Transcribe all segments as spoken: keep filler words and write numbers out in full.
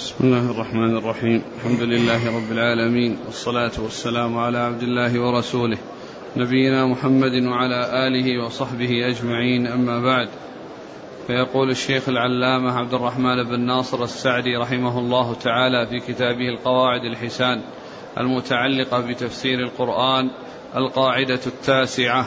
بسم الله الرحمن الرحيم. الحمد لله رب العالمين، والصلاة والسلام على عبد الله ورسوله نبينا محمد وعلى آله وصحبه أجمعين، أما بعد. فيقول الشيخ العلامة عبد الرحمن بن ناصر السعدي رحمه الله تعالى في كتابه القواعد الحسان المتعلقة بتفسير القرآن: القاعدة التاسعة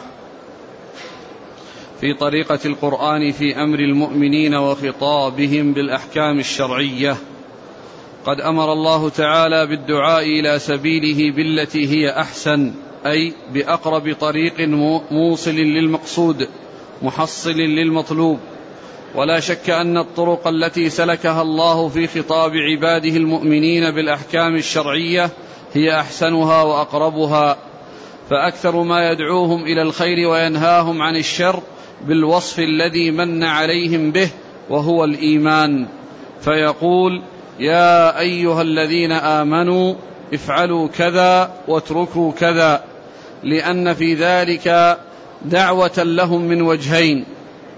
في طريقة القرآن في أمر المؤمنين وخطابهم بالأحكام الشرعية. قد أمر الله تعالى بالدعاء إلى سبيله بالتي هي أحسن، أي بأقرب طريق موصل للمقصود محصل للمطلوب. ولا شك أن الطرق التي سلكها الله في خطاب عباده المؤمنين بالأحكام الشرعية هي أحسنها وأقربها، فأكثر ما يدعوهم إلى الخير وينهاهم عن الشر بالوصف الذي من عليهم به، وهو الإيمان، فيقول: يا أيها الذين آمنوا افعلوا كذا واتركوا كذا، لأن في ذلك دعوة لهم من وجهين: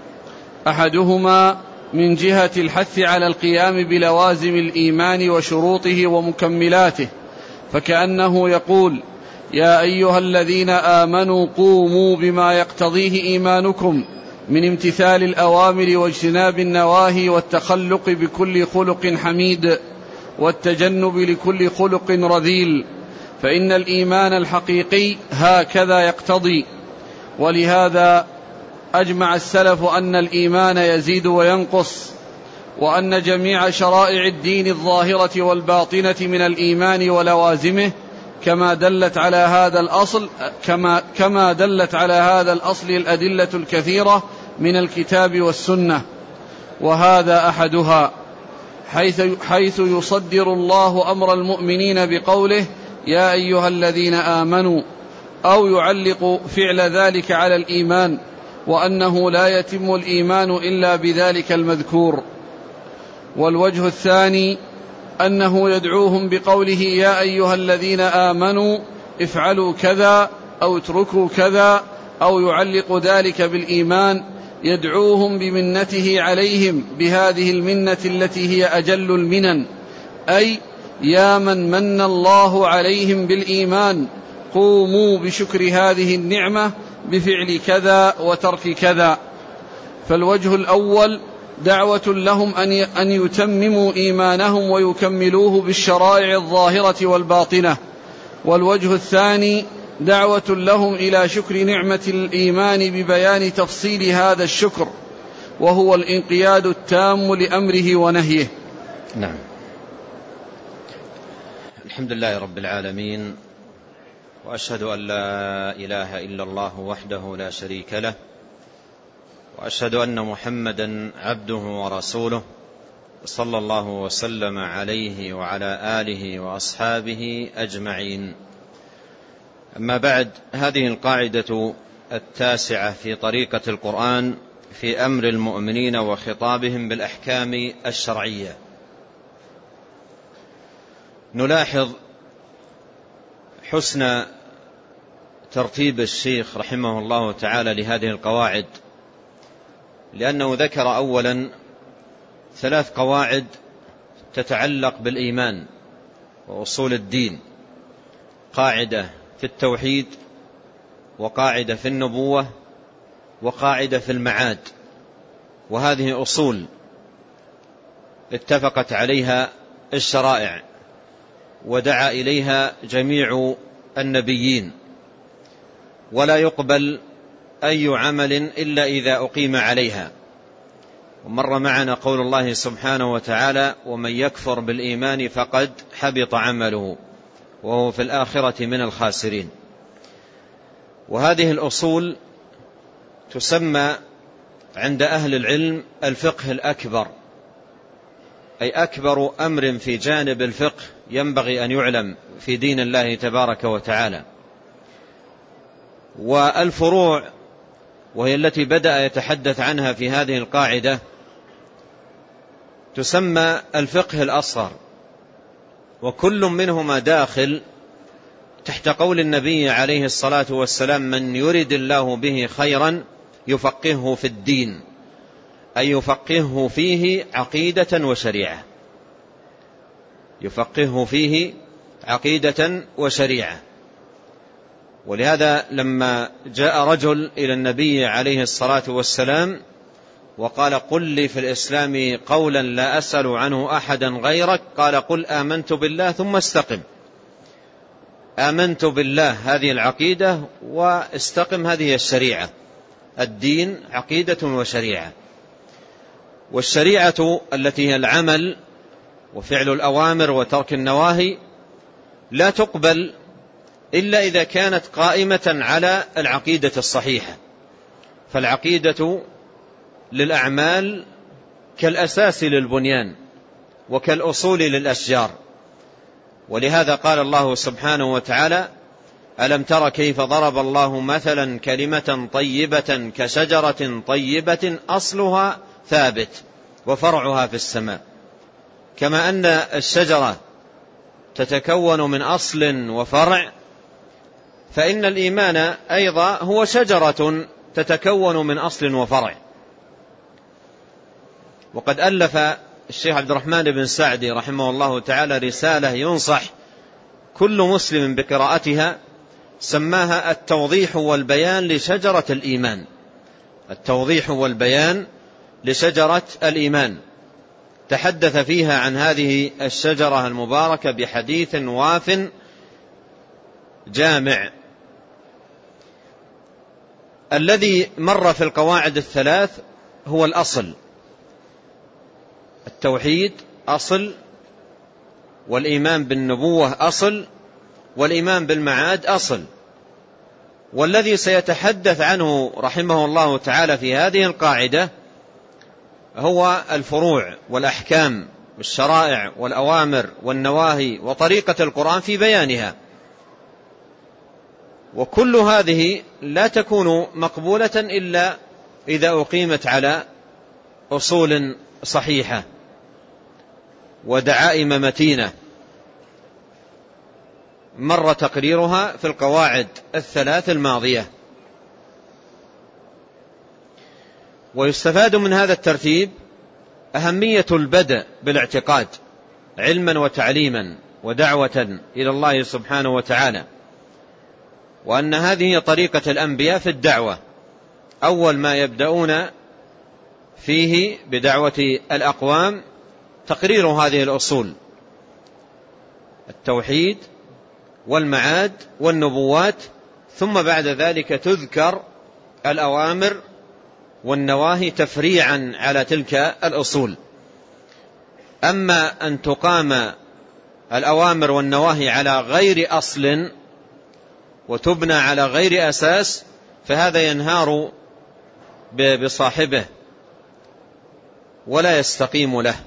أحدهما من جهة الحث على القيام بلوازم الإيمان وشروطه ومكملاته، فكأنه يقول: يا أيها الذين آمنوا قوموا بما يقتضيه إيمانكم من امتثال الأوامر واجتناب النواهي والتخلق بكل خلق حميد والتجنب لكل خلق رذيل، فإن الإيمان الحقيقي هكذا يقتضي. ولهذا أجمع السلف أن الإيمان يزيد وينقص، وأن جميع شرائع الدين الظاهرة والباطنة من الإيمان ولوازمه كما دلت على هذا الأصل كما كما دلت على هذا الأصل الأدلة الكثيرة من الكتاب والسنة، وهذا أحدها، حيث حيث يصدر الله أمر المؤمنين بقوله: يا أيها الذين آمنوا، أو يعلق فعل ذلك على الإيمان، وأنه لا يتم الإيمان إلا بذلك المذكور. والوجه الثاني أنه يدعوهم بقوله: يا أيها الذين آمنوا افعلوا كذا أو اتركوا كذا، أو يعلق ذلك بالإيمان، يدعوهم بمنته عليهم بهذه المنة التي هي أجل المنن، أي: يا من من الله عليهم بالإيمان قوموا بشكر هذه النعمة بفعل كذا وترك كذا. فالوجه الأول دعوة لهم أن يتمموا إيمانهم ويكملوه بالشرائع الظاهرة والباطنة، والوجه الثاني دعوة لهم إلى شكر نعمة الإيمان ببيان تفصيل هذا الشكر، وهو الانقياد التام لأمره ونهيه. نعم. الحمد لله رب العالمين، وأشهد أن لا إله إلا الله وحده لا شريك له، وأشهد أن محمدا عبده ورسوله، صلى الله وسلم عليه وعلى آله وأصحابه أجمعين. أما بعد، هذه القاعدة التاسعة في طريقة القرآن في أمر المؤمنين وخطابهم بالأحكام الشرعية. نلاحظ حسن ترتيب الشيخ رحمه الله تعالى لهذه القواعد، لأنه ذكر أولا ثلاث قواعد تتعلق بالإيمان وأصول الدين: قاعدة في التوحيد، وقاعدة في النبوة، وقاعدة في المعاد. وهذه أصول اتفقت عليها الشرائع ودعا إليها جميع النبيين، ولا يقبل أي عمل إلا إذا أقيم عليها. ومر معنا قول الله سبحانه وتعالى: ومن يكفر بالإيمان فقد حبط عمله وهو في الآخرة من الخاسرين. وهذه الأصول تسمى عند أهل العلم الفقه الأكبر، أي أكبر أمر في جانب الفقه ينبغي أن يعلم في دين الله تبارك وتعالى. والفروع، وهي التي بدأ يتحدث عنها في هذه القاعدة، تسمى الفقه الأصغر، وكل منهما داخل تحت قول النبي عليه الصلاة والسلام: من يرد الله به خيرا يفقهه في الدين، أي يفقهه فيه عقيدة وشريعة. يفقهه فيه عقيدة وشريعة. ولهذا لما جاء رجل إلى النبي عليه الصلاة والسلام وقال قل لي في الإسلام قولا لا أسأل عنه أحدا غيرك، قال قل آمنت بالله ثم استقم. آمنت بالله هذه العقيدة، واستقم هذه الشريعة. الدين عقيدة وشريعة، والشريعة التي هي العمل وفعل الأوامر وترك النواهي لا تقبل إلا إذا كانت قائمة على العقيدة الصحيحة. فالعقيدة للأعمال كالأساس للبنيان وكالأصول للأشجار. ولهذا قال الله سبحانه وتعالى ألم تر كيف ضرب الله مثلا كلمة طيبة كشجرة طيبة أصلها ثابت وفرعها في السماء. كما أن الشجرة تتكون من أصل وفرع، فإن الإيمان أيضا هو شجرة تتكون من أصل وفرع. وقد ألف الشيخ عبد الرحمن بن سعدي رحمه الله تعالى رسالة ينصح كل مسلم بقراءتها، سماها التوضيح والبيان لشجرة الإيمان. التوضيح والبيان لشجرة الإيمان، تحدث فيها عن هذه الشجرة المباركة بحديث واف جامع. الذي مر في القواعد الثلاث هو الأصل. التوحيد أصل، والإيمان بالنبوة أصل، والإيمان بالمعاد أصل. والذي سيتحدث عنه رحمه الله تعالى في هذه القاعدة هو الفروع والأحكام والشرائع والأوامر والنواهي وطريقة القرآن في بيانها. وكل هذه لا تكون مقبولة إلا إذا أقيمت على أصول صحيحة ودعائم متينة مر تقريرها في القواعد الثلاث الماضية. ويستفاد من هذا الترتيب أهمية البدء بالاعتقاد علما وتعليما ودعوة إلى الله سبحانه وتعالى، وأن هذه طريقة الأنبياء في الدعوة. أول ما يبدأون فيه بدعوة الأقوام تقرير هذه الأصول: التوحيد والمعاد والنبوات، ثم بعد ذلك تذكر الأوامر والنواهي تفريعا على تلك الأصول. أما أن تقام الأوامر والنواهي على غير أصل وتبنى على غير أساس فهذا ينهار بصاحبه ولا يستقيم له.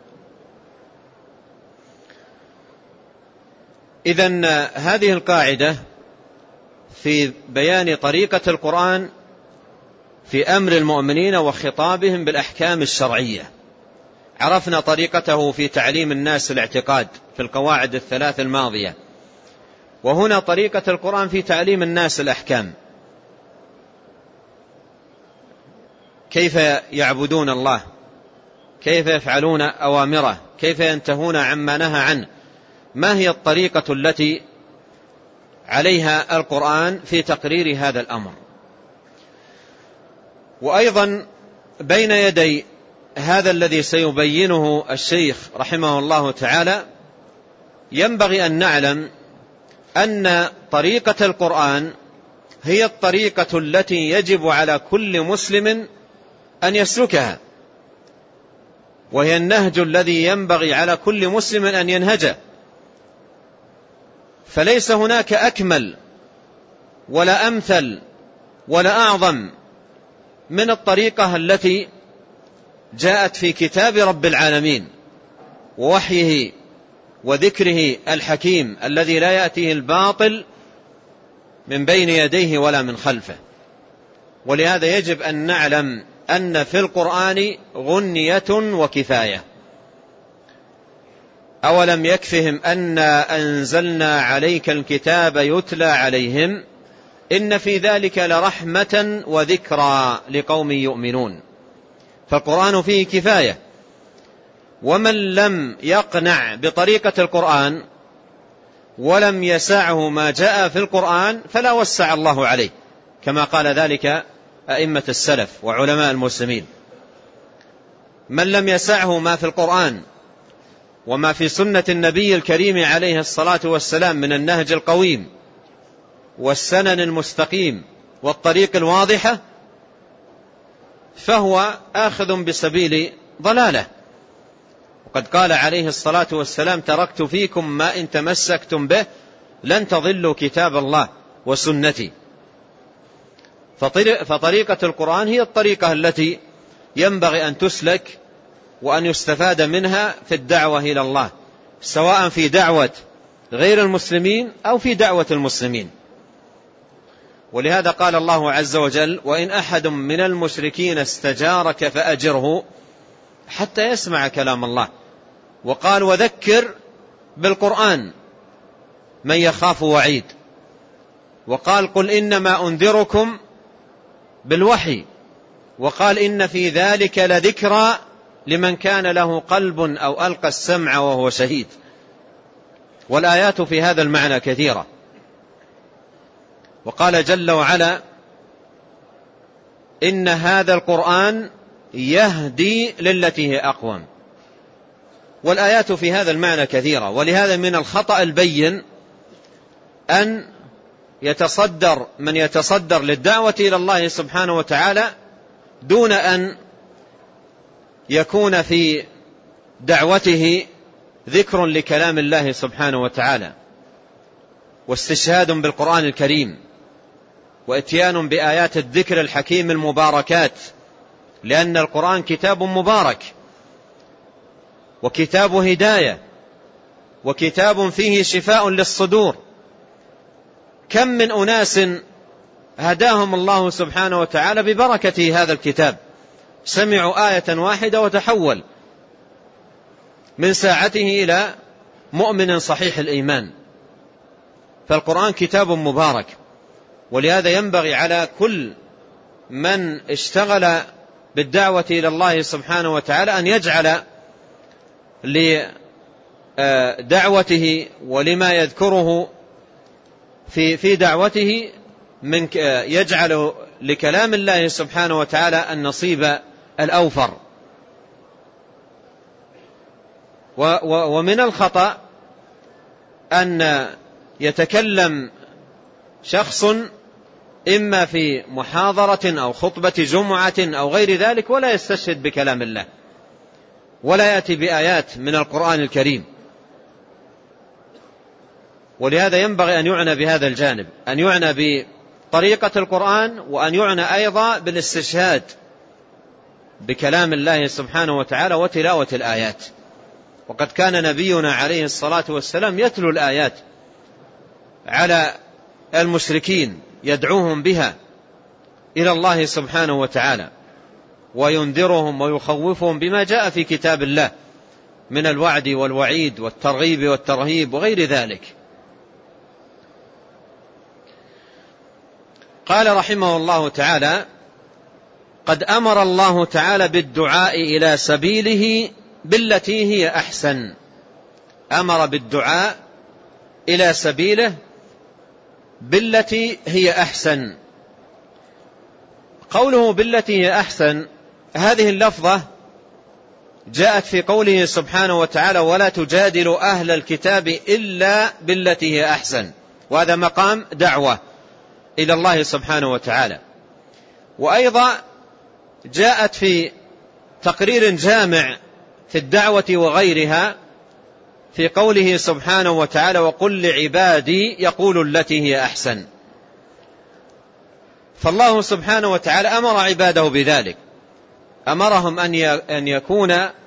إذن هذه القاعدة في بيان طريقة القرآن في أمر المؤمنين وخطابهم بالأحكام الشرعية. عرفنا طريقته في تعليم الناس الاعتقاد في القواعد الثلاث الماضية، وهنا طريقة القرآن في تعليم الناس الأحكام، كيف يعبدون الله، كيف يفعلون أوامره، كيف ينتهون عما نهى عنه، ما هي الطريقة التي عليها القرآن في تقرير هذا الأمر. وأيضا بين يدي هذا الذي سيبينه الشيخ رحمه الله تعالى ينبغي أن نعلم أن طريقة القرآن هي الطريقة التي يجب على كل مسلم أن يسلكها، وهي النهج الذي ينبغي على كل مسلم أن ينهجه. فليس هناك أكمل ولا أمثل ولا أعظم من الطريقة التي جاءت في كتاب رب العالمين ووحيه وذكره الحكيم الذي لا يأتيه الباطل من بين يديه ولا من خلفه. ولهذا يجب أن نعلم أن في القرآن غنية وكفاية. أولم يكفهم أنا أنزلنا عليك الكتاب يتلى عليهم إن في ذلك لرحمة وذكرى لقوم يؤمنون. فالقرآن فيه كفاية، ومن لم يقنع بطريقة القرآن ولم يسعه ما جاء في القرآن فلا وسع الله عليه، كما قال ذلك أئمة السلف وعلماء المسلمين. من لم يسعه ما في القرآن وما في سنة النبي الكريم عليه الصلاة والسلام من النهج القويم والسنن المستقيم والطريق الواضحة فهو آخذ بسبيل ضلاله. وقد قال عليه الصلاة والسلام: تركت فيكم ما إن تمسكتم به لن تضلوا كتاب الله وسنتي. فطريقة القرآن هي الطريقة التي ينبغي أن تسلك وأن يستفاد منها في الدعوة إلى الله، سواء في دعوة غير المسلمين أو في دعوة المسلمين. ولهذا قال الله عز وجل: وإن أحد من المشركين استجارك فأجره حتى يسمع كلام الله. وقال: وذكر بالقرآن من يخاف وعيد. وقال: قل إنما أنذركم بالوحي. وقال: إن في ذلك لذكرى لمن كان له قلب أو ألقى السمع وهو شهيد. والآيات في هذا المعنى كثيرة. وقال جل وعلا: إن هذا القرآن يهدي للتي هي أقوم. والآيات في هذا المعنى كثيرة. ولهذا من الخطأ البين أن يتصدر من يتصدر للدعوة إلى الله سبحانه وتعالى دون أن يكون في دعوته ذكر لكلام الله سبحانه وتعالى واستشهاد بالقرآن الكريم واتيان بآيات الذكر الحكيم المباركات، لأن القرآن كتاب مبارك وكتاب هداية وكتاب فيه شفاء للصدور. كم من أناس هداهم الله سبحانه وتعالى ببركة هذا الكتاب، سمعوا آية واحدة وتحول من ساعته إلى مؤمن صحيح الإيمان. فالقرآن كتاب مبارك. ولهذا ينبغي على كل من اشتغل بالدعوة إلى الله سبحانه وتعالى أن يجعل لدعوته ولما يذكره في في دعوته من يجعل لكلام الله سبحانه وتعالى النصيب الأوفر. ومن الخطأ أن يتكلم شخص إما في محاضرة أو خطبة جمعة أو غير ذلك ولا يستشهد بكلام الله ولا يأتي بآيات من القرآن الكريم. ولهذا ينبغي أن يعنى بهذا الجانب، أن يعنى بطريقة القرآن وأن يعنى أيضا بالاستشهاد بكلام الله سبحانه وتعالى وتلاوة الآيات. وقد كان نبينا عليه الصلاة والسلام يتلو الآيات على المشركين يدعوهم بها إلى الله سبحانه وتعالى وينذرهم ويخوفهم بما جاء في كتاب الله من الوعد والوعيد والترغيب والترهيب وغير ذلك. قال رحمه الله تعالى: قد أمر الله تعالى بالدعاء إلى سبيله بالتي هي أحسن. أمر بالدعاء إلى سبيله بالتي هي أحسن. قوله بالتي هي أحسن هذه اللفظة جاءت في قوله سبحانه وتعالى: ولا تجادلوا أهل الكتاب إلا بالتي هي أحسن. وهذا مقام دعوة إلى الله سبحانه وتعالى. وأيضا جاءت في تقرير جامع في الدعوة وغيرها في قوله سبحانه وتعالى: وقل لعبادي يقولوا التي هي أحسن. فالله سبحانه وتعالى أمر عباده بذلك، أمرهم أن يكون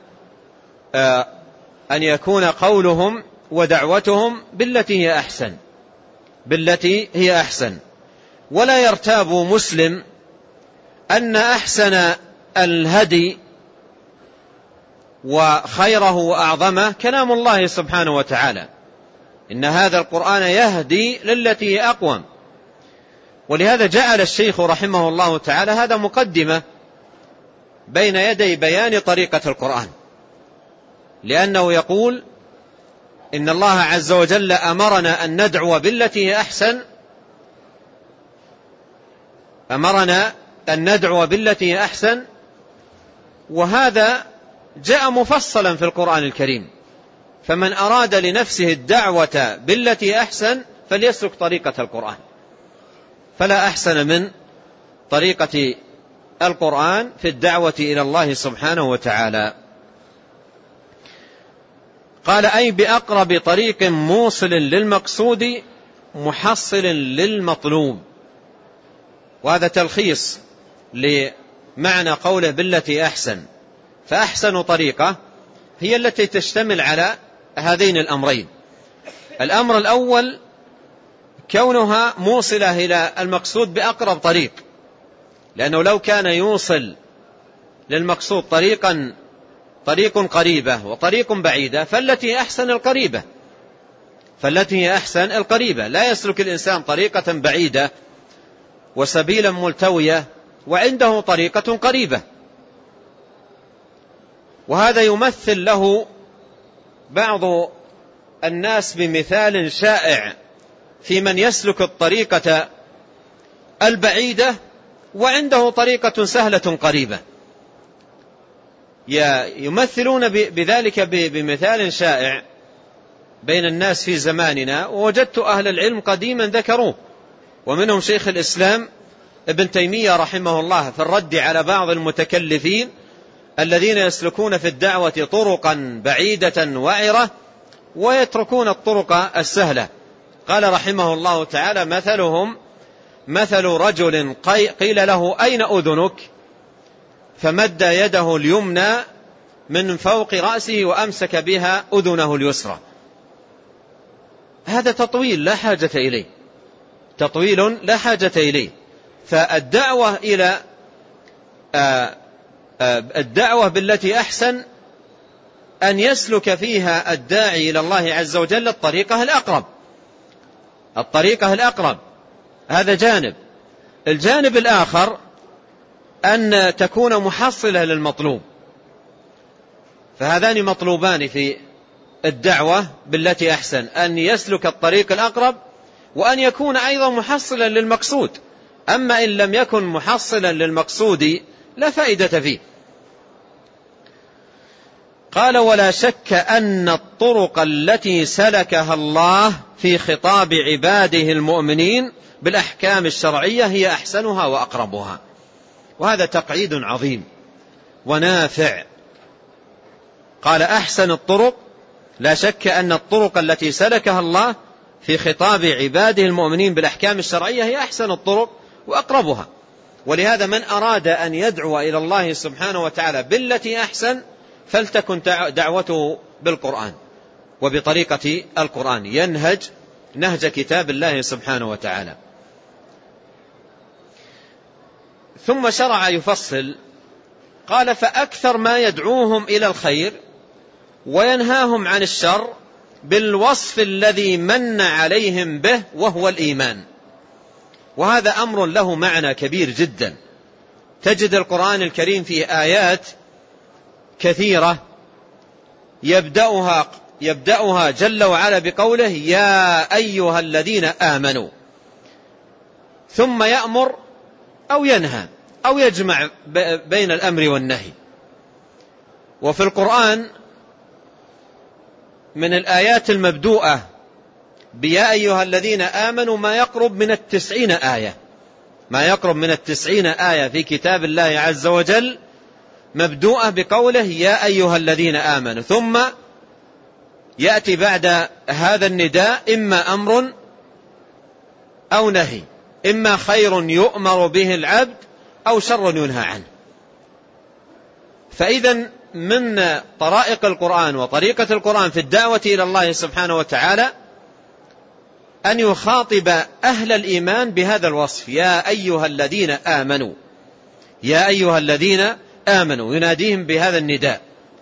أن يكون قولهم ودعوتهم بالتي هي أحسن بالتي هي أحسن. ولا يرتاب مسلم أن أحسن الهدي وخيره وأعظمه كلام الله سبحانه وتعالى. إن هذا القرآن يهدي للتي هي أقوم. ولهذا جعل الشيخ رحمه الله تعالى هذا مقدمة بين يدي بيان طريقة القرآن. لأنه يقول إن الله عز وجل أمرنا أن ندعو بالتي هي أحسن أمرنا أن ندعو بالتي هي أحسن وهذا جاء مفصلا في القرآن الكريم. فمن أراد لنفسه الدعوة بالتي أحسن فليسلك طريقة القرآن، فلا أحسن من طريقة القرآن في الدعوة إلى الله سبحانه وتعالى. قال أي بأقرب طريق موصل للمقصود محصل للمطلوب. وهذا تلخيص لمعنى قوله بالتي أحسن. فأحسن طريقة هي التي تشتمل على هذين الأمرين. الأمر الأول كونها موصلة إلى المقصود بأقرب طريق، لأنه لو كان يوصل للمقصود طريقا طريق قريبة وطريق بعيدة فالتي أحسن القريبة فالتي هي أحسن القريبة. لا يسلك الإنسان طريقة بعيدة وسبيلا ملتوية وعنده طريقة قريبة. وهذا يمثل له بعض الناس بمثال شائع في من يسلك الطريقة البعيدة وعنده طريقة سهلة قريبة. يمثلون بذلك بمثال شائع بين الناس في زماننا، ووجدت أهل العلم قديما ذكروه، ومنهم شيخ الإسلام ابن تيمية رحمه الله في الرد على بعض المتكلفين الذين يسلكون في الدعوة طرقا بعيدة وعرة ويتركون الطرق السهلة. قال رحمه الله تعالى مثلهم مثل رجل قيل له أين أذنك؟ فمد يده اليمنى من فوق رأسه وأمسك بها أذنه اليسرى. هذا تطويل لا حاجة إليه تطويل لا حاجة إليه. فالدعوة إلى الدعوة بالتي أحسن أن يسلك فيها الداعي إلى الله عز وجل الطريقة الأقرب الطريقة الأقرب هذا جانب. الجانب الآخر أن تكون محصلة للمطلوب. فهذان مطلوبان في الدعوة بالتي أحسن، أن يسلك الطريق الأقرب وأن يكون أيضا محصلا للمقصود. أما إن لم يكن محصلا للمقصود لا فائدة فيه. قال ولا شك أن الطرق التي سلكها الله في خطاب عباده المؤمنين بالأحكام الشرعية هي أحسنها وأقربها. وهذا تقعيد عظيم ونافع. قال أحسن الطرق، لا شك أن الطرق التي سلكها الله في خطاب عباده المؤمنين بالأحكام الشرعية هي أحسن الطرق وأقربها. ولهذا من أراد أن يدعو إلى الله سبحانه وتعالى بالتي أحسن فلتكن دعوته بالقرآن وبطريقة القرآن، ينهج نهج كتاب الله سبحانه وتعالى. ثم شرع يفصل قال فأكثر ما يدعوهم إلى الخير وينهاهم عن الشر بالوصف الذي من عليهم به وهو الإيمان. وهذا أمر له معنى كبير جدا. تجد القرآن الكريم فيه آيات كثيرة يبدأها, يبدأها جل وعلا بقوله يا أيها الذين آمنوا، ثم يأمر أو ينهى أو يجمع بين الأمر والنهي. وفي القرآن من الآيات المبدوءة بيا أيها الذين آمنوا ما يقرب من التسعين آية ما يقرب من التسعين آية في كتاب الله عز وجل مبدوءة بقوله يا أيها الذين آمنوا، ثم يأتي بعد هذا النداء إما أمر أو نهي، إما خير يؤمر به العبد أو شر ينهى عنه. فإذا من طرائق القرآن وطريقة القرآن في الدعوة إلى الله سبحانه وتعالى أن يخاطب أهل الإيمان بهذا الوصف يا أيها الذين آمنوا يا أيها الذين آمنوا، يناديهم بهذا النداء.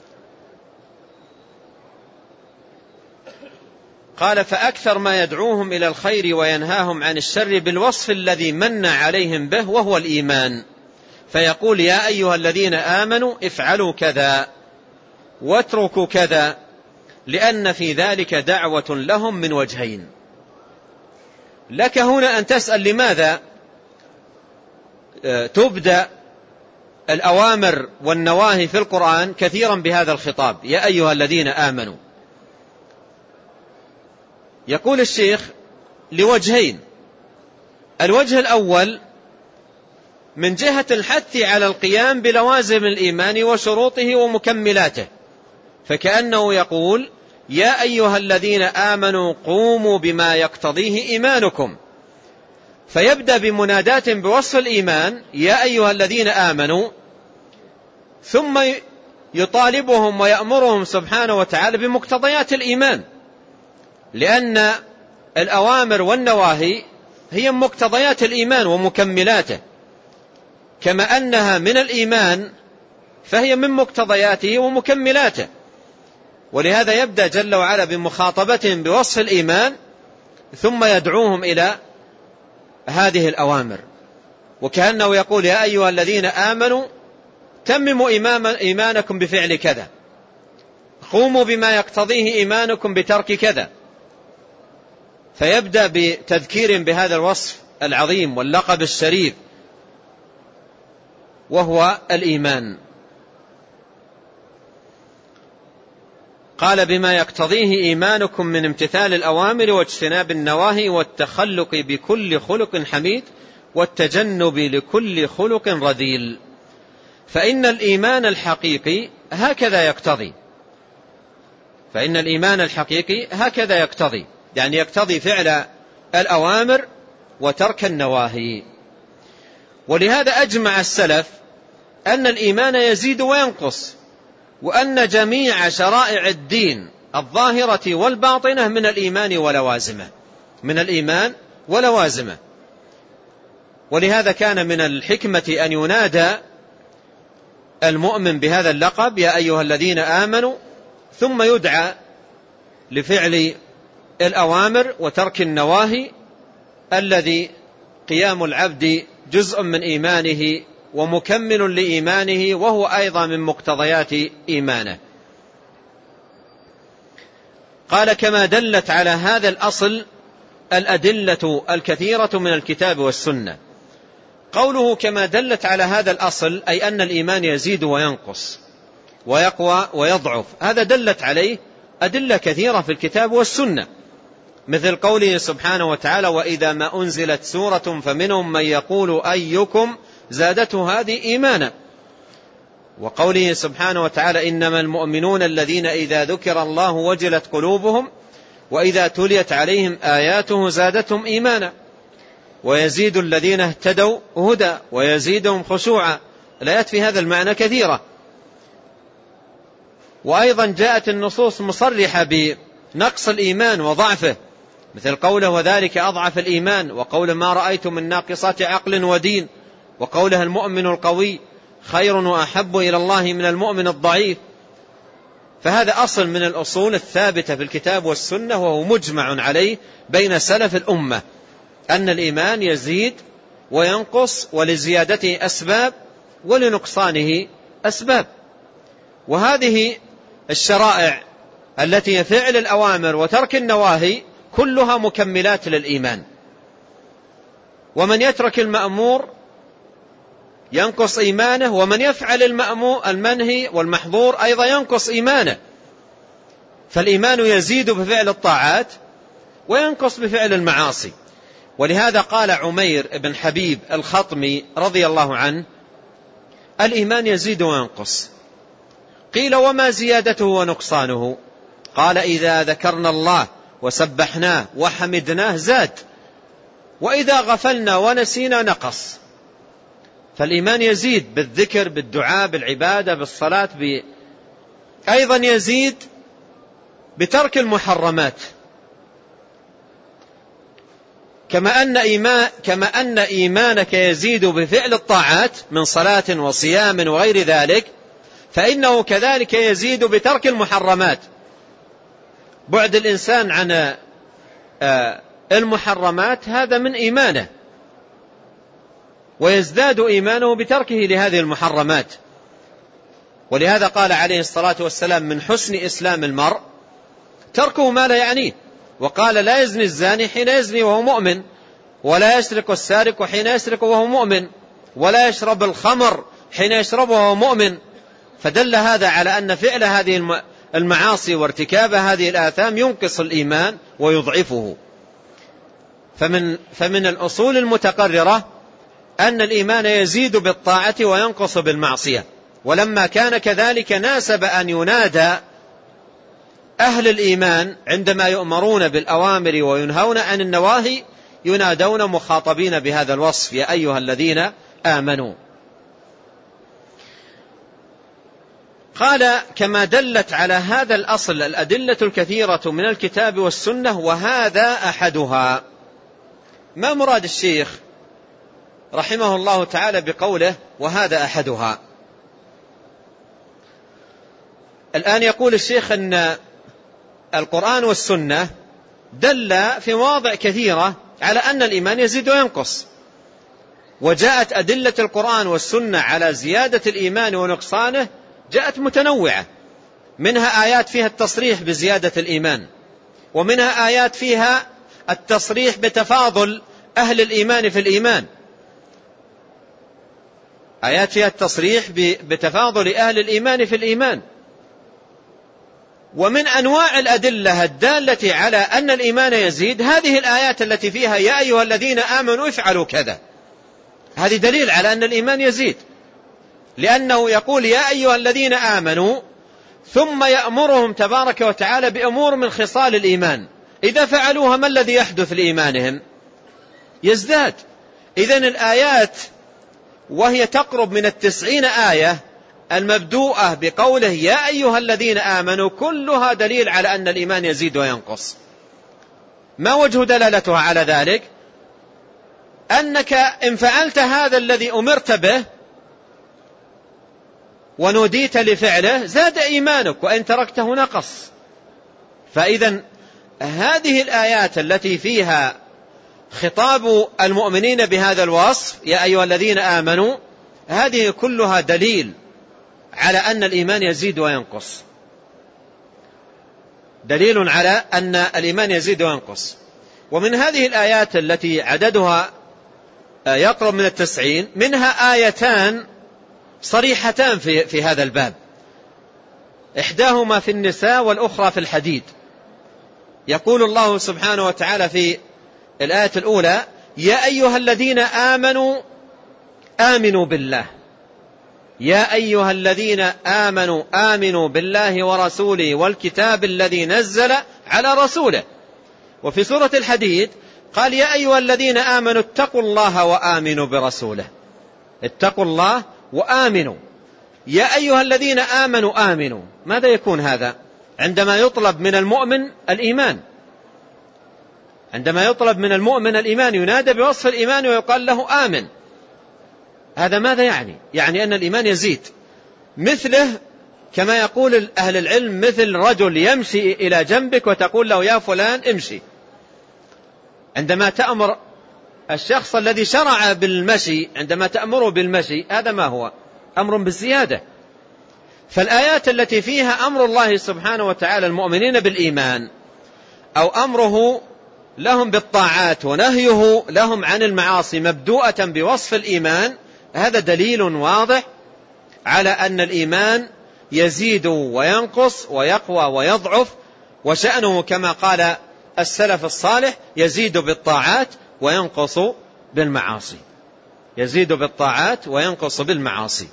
قال فأكثر ما يدعوهم إلى الخير وينهاهم عن الشر بالوصف الذي من عليهم به وهو الإيمان. فيقول يا أيها الذين آمنوا افعلوا كذا واتركوا كذا، لأن في ذلك دعوة لهم من وجهين. لك هنا أن تسأل لماذا تبدأ الأوامر والنواهي في القرآن كثيرا بهذا الخطاب، يا أيها الذين آمنوا. يقول الشيخ لوجهين. الوجه الأول من جهة الحث على القيام بلوازم الإيمان وشروطه ومكملاته، فكأنه يقول يا أيها الذين آمنوا قوموا بما يقتضيه إيمانكم، فيبدأ بمنادات بوصف الإيمان يا أيها الذين آمنوا، ثم يطالبهم ويأمرهم سبحانه وتعالى بمقتضيات الإيمان، لأن الأوامر والنواهي هي مقتضيات الإيمان ومكملاته، كما أنها من الإيمان فهي من مقتضياته ومكملاته. ولهذا يبدأ جل وعلا بمخاطبتهم بوصف الإيمان ثم يدعوهم إلى هذه الأوامر، وكأنه يقول يا أيها الذين آمنوا تمموا إيمانكم بفعل كذا، قوموا بما يقتضيه إيمانكم بترك كذا. فيبدأ بتذكير بهذا الوصف العظيم واللقب الشريف وهو الإيمان. قال بما يقتضيه إيمانكم من امتثال الأوامر واجتناب النواهي والتخلق بكل خلق حميد والتجنب لكل خلق رذيل. فإن الإيمان الحقيقي هكذا يقتضي فإن الإيمان الحقيقي هكذا يقتضي يعني يقتضي فعل الأوامر وترك النواهي. ولهذا أجمع السلف أن الإيمان يزيد وينقص، وأن جميع شرائع الدين الظاهرة والباطنة من الإيمان ولوازمه من الإيمان ولوازمه. ولهذا كان من الحكمة أن ينادى المؤمن بهذا اللقب يا أيها الذين آمنوا، ثم يدعى لفعل الأوامر وترك النواهي، الذي قيام العبد جزء من إيمانه ومكمل لإيمانه، وهو أيضا من مقتضيات إيمانه. قال كما دلت على هذا الأصل الأدلة الكثيرة من الكتاب والسنة. قوله كما دلت على هذا الأصل أي أن الإيمان يزيد وينقص ويقوى ويضعف، هذا دلت عليه أدلة كثيرة في الكتاب والسنة، مثل قوله سبحانه وتعالى وإذا ما أنزلت سورة فمنهم من يقول أيكم زادته هذه إيمانا، وقوله سبحانه وتعالى إنما المؤمنون الذين إذا ذكر الله وجلت قلوبهم وإذا تليت عليهم آياته زادتهم إيمانا ويزيد الذين اهتدوا هدى ويزيدهم خشوعا. الآيات في هذا المعنى كثيرة. وأيضا جاءت النصوص مصرحة بنقص الإيمان وضعفه، مثل قوله وذلك أضعف الإيمان، وقول ما رأيت من ناقصات عقل ودين، وقوله المؤمن القوي خير وأحب إلى الله من المؤمن الضعيف. فهذا أصل من الأصول الثابتة في الكتاب والسنة، وهو مجمع عليه بين سلف الأمة، أن الإيمان يزيد وينقص، ولزيادته أسباب ولنقصانه أسباب. وهذه الشرائع التي هي فعل الأوامر وترك النواهي كلها مكملات للإيمان، ومن يترك المأمور ينقص إيمانه، ومن يفعل المنهي والمحظور أيضا ينقص إيمانه. فالإيمان يزيد بفعل الطاعات وينقص بفعل المعاصي. ولهذا قال عمير بن حبيب الخطمي رضي الله عنه الإيمان يزيد وينقص. قيل وما زيادته ونقصانه؟ قال إذا ذكرنا الله وسبحناه وحمدناه زاد، وإذا غفلنا ونسينا نقص. فالإيمان يزيد بالذكر بالدعاء بالعبادة بالصلاة ب... أيضا يزيد بترك المحرمات، كما أن, إيمان كما أن إيمانك يزيد بفعل الطاعات من صلاة وصيام وغير ذلك، فإنه كذلك يزيد بترك المحرمات. بعد الإنسان عن المحرمات هذا من إيمانه، ويزداد إيمانه بتركه لهذه المحرمات. ولهذا قال عليه الصلاة والسلام من حسن إسلام المرء تركه ما لا يعنيه، وقال لا يزني الزاني حين يزني وهو مؤمن، ولا يسرق السارق حين يسرق وهو مؤمن، ولا يشرب الخمر حين يشرب وهو مؤمن. فدل هذا على أن فعل هذه المعاصي وارتكاب هذه الآثام ينقص الإيمان ويضعفه. فمن, فمن الأصول المتقررة أن الإيمان يزيد بالطاعة وينقص بالمعصية. ولما كان كذلك ناسب أن ينادى أهل الإيمان عندما يؤمرون بالأوامر وينهون عن النواهي ينادون مخاطبين بهذا الوصف: يا أيها الذين آمنوا. قال: كما دلت على هذا الأصل الأدلة الكثيرة من الكتاب والسنة وهذا أحدها. ما مراد الشيخ رحمه الله تعالى بقوله وهذا أحدها؟ الآن يقول الشيخ أن القرآن والسنة دل في مواضع كثيرة على أن الإيمان يزيد وينقص، وجاءت أدلة القرآن والسنة على زيادة الإيمان ونقصانه جاءت متنوعة، منها آيات فيها التصريح بزيادة الإيمان، ومنها آيات فيها التصريح بتفاضل أهل الإيمان في الإيمان، آيات فيها التصريح بتفاضل أهل الإيمان في الإيمان. ومن أنواع الأدلة الدالة على أن الإيمان يزيد هذه الآيات التي فيها يا أيها الذين آمنوا افعلوا كذا، هذه دليل على أن الإيمان يزيد، لأنه يقول يا أيها الذين آمنوا ثم يأمرهم تبارك وتعالى بأمور من خصال الإيمان، إذا فعلوها ما الذي يحدث لإيمانهم؟ يزداد. إذن الآيات وهي تقرب من التسعين آية المبدوءة بقوله يا أيها الذين آمنوا كلها دليل على أن الإيمان يزيد وينقص. ما وجه دلالتها على ذلك؟ أنك إن فعلت هذا الذي أمرت به ونوديت لفعله زاد إيمانك، وإن تركته نقص. فإذا هذه الآيات التي فيها خطاب المؤمنين بهذا الوصف يا أيها الذين آمنوا هذه كلها دليل على أن الإيمان يزيد وينقص، دليل على أن الإيمان يزيد وينقص. ومن هذه الآيات التي عددها يقرب من التسعين منها آيتان صريحتان في, في هذا الباب، إحداهما في النساء والأخرى في الحديد. يقول الله سبحانه وتعالى في الآية الأولى يا أيها الذين آمنوا آمنوا بالله، يا أيها الذين آمنوا آمنوا بالله ورسوله والكتاب الذي نزل على رسوله. وفي سورة الحديد قال يا أيها الذين آمنوا اتقوا الله وآمنوا برسوله، اتقوا الله وآمنوا. يا أيها الذين آمنوا آمنوا، ماذا يكون هذا؟ عندما يطلب من المؤمن الإيمان، عندما يطلب من المؤمن الإيمان ينادى بوصف الإيمان ويقال له آمن. هذا ماذا يعني؟ يعني أن الإيمان يزيد. مثله كما يقول أهل العلم مثل رجل يمشي إلى جنبك وتقول له يا فلان امشي. عندما تأمر الشخص الذي شرع بالمشي، عندما تأمره بالمشي هذا ما هو؟ أمر بالزيادة. فالآيات التي فيها أمر الله سبحانه وتعالى المؤمنين بالإيمان أو أمره لهم بالطاعات ونهيه لهم عن المعاصي مبدوءة بوصف الإيمان، هذا دليل واضح على أن الإيمان يزيد وينقص ويقوى ويضعف، وشأنه كما قال السلف الصالح يزيد بالطاعات وينقص بالمعاصي، يزيد بالطاعات وينقص بالمعاصي.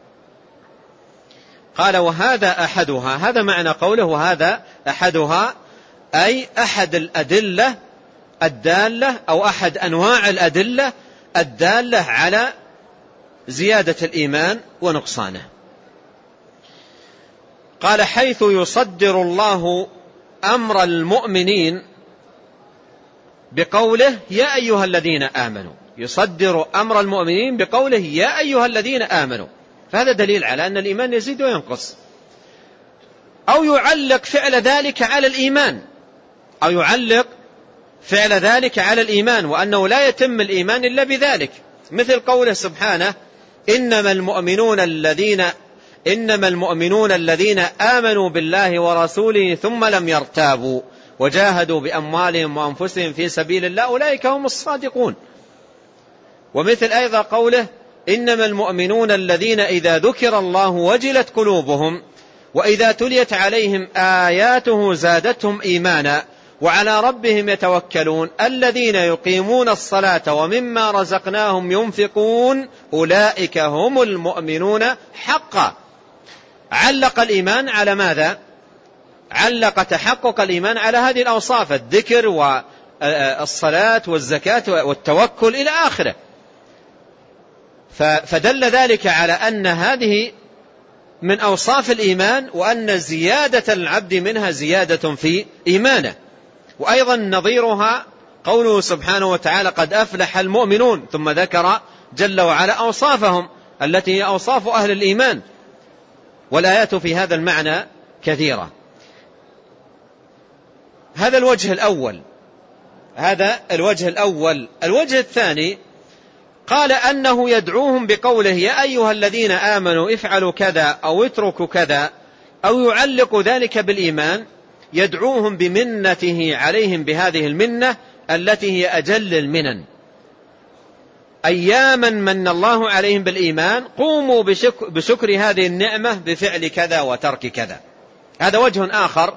قال وهذا أحدها، هذا معنى قوله وهذا أحدها، أي أحد الأدلة الدالة أو أحد أنواع الأدلة الدالة على زيادة الإيمان ونقصانه. قال حيث يصدر الله أمر المؤمنين بقوله يا أيها الذين آمنوا، يصدر أمر المؤمنين بقوله يا أيها الذين آمنوا، فهذا دليل على أن الإيمان يزيد وينقص. أو يعلق فعل ذلك على الإيمان، أو يعلق فعل ذلك على الإيمان وأنه لا يتم الإيمان إلا بذلك، مثل قوله سبحانه إنما المؤمنون الذين إنما المؤمنون الذين آمنوا بالله ورسوله ثم لم يرتابوا وجاهدوا بأموالهم وأنفسهم في سبيل الله أولئك هم الصادقون. ومثل أيضا قوله إنما المؤمنون الذين إذا ذكر الله وجلت قلوبهم وإذا تليت عليهم آياته زادتهم إيمانا وعلى ربهم يتوكلون الذين يقيمون الصلاة ومما رزقناهم ينفقون أولئك هم المؤمنون حقا. علق الإيمان على ماذا؟ علق تحقق الإيمان على هذه الأوصاف: الذكر والصلاة والزكاة والتوكل إلى آخره. فدل ذلك على أن هذه من أوصاف الإيمان، وأن زيادة العبد منها زيادة في إيمانه. وأيضا نظيرها قوله سبحانه وتعالى: قد أفلح المؤمنون، ثم ذكر جل وعلا أوصافهم التي هي أوصاف أهل الإيمان، والآيات في هذا المعنى كثيرة. هذا الوجه الأول هذا الوجه الأول الوجه الثاني قال أنه يدعوهم بقوله: يا أيها الذين آمنوا افعلوا كذا أو اتركوا كذا، أو يعلق ذلك بالإيمان، يدعوهم بمنته عليهم بهذه المنة التي هي أجل المنن. أياما من الله عليهم بالإيمان قوموا بشكر, بشكر هذه النعمة بفعل كذا وترك كذا. هذا وجه آخر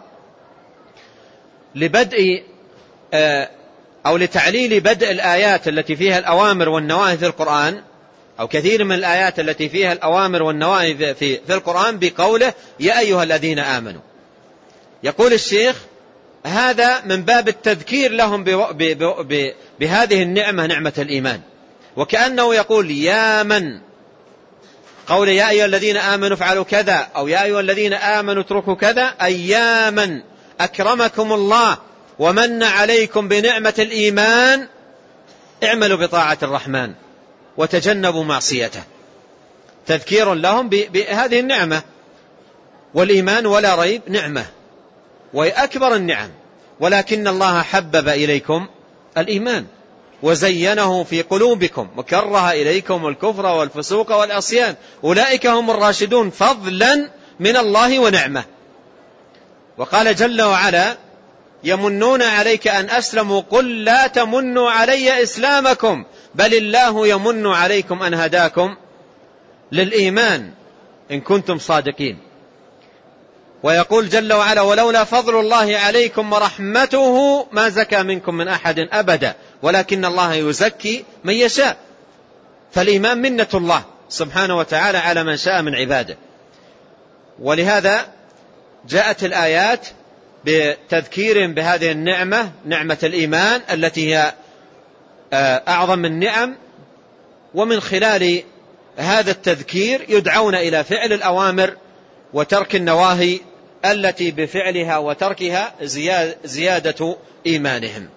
لبدء أو لتعليل بدء الآيات التي فيها الأوامر والنواهي في القرآن، أو كثير من الآيات التي فيها الأوامر والنواهي في, في القرآن بقوله: يا أيها الذين آمنوا. يقول الشيخ: هذا من باب التذكير لهم بهذه النعمة، نعمة الإيمان، وكأنه يقول: يا من قول يا أيها الذين آمنوا افعلوا كذا أو يا أيها الذين آمنوا اتركوا كذا، أي يا من أكرمكم الله ومن عليكم بنعمة الإيمان اعملوا بطاعة الرحمن وتجنبوا معصيته. تذكير لهم بهذه النعمة، والإيمان ولا ريب نعمة وهي أكبر النعم، ولكن الله حبب إليكم الإيمان وزينه في قلوبكم وكره إليكم الكفر والفسوق والعصيان أولئك هم الراشدون فضلا من الله ونعمة. وقال جل وعلا: يمنون عليك أن أسلموا قل لا تمنوا علي إسلامكم بل الله يمن عليكم أن هداكم للإيمان إن كنتم صادقين. ويقول جل وعلا: ولولا فضل الله عليكم ورحمته ما زكى منكم من أحد أبدا ولكن الله يزكي من يشاء. فالإيمان منة الله سبحانه وتعالى على من شاء من عباده. ولهذا جاءت الآيات بتذكير بهذه النعمة، نعمة الإيمان التي هي أعظم النعم، ومن خلال هذا التذكير يدعون إلى فعل الأوامر وترك النواهي التي بفعلها وتركها زيادة إيمانهم.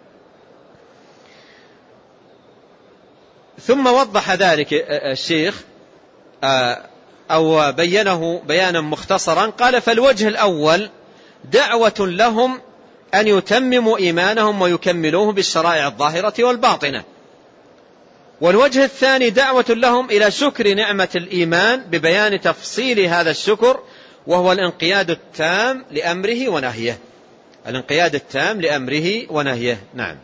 ثم وضح ذلك الشيخ أو بينه بيانا مختصرا، قال: فالوجه الأول دعوة لهم أن يتمموا إيمانهم ويكملوه بالشرائع الظاهرة والباطنة. والوجه الثاني دعوة لهم إلى شكر نعمة الإيمان ببيان تفصيل هذا الشكر، وهو الانقياد التام لأمره ونهيه. الانقياد التام لأمره ونهيه. نعم.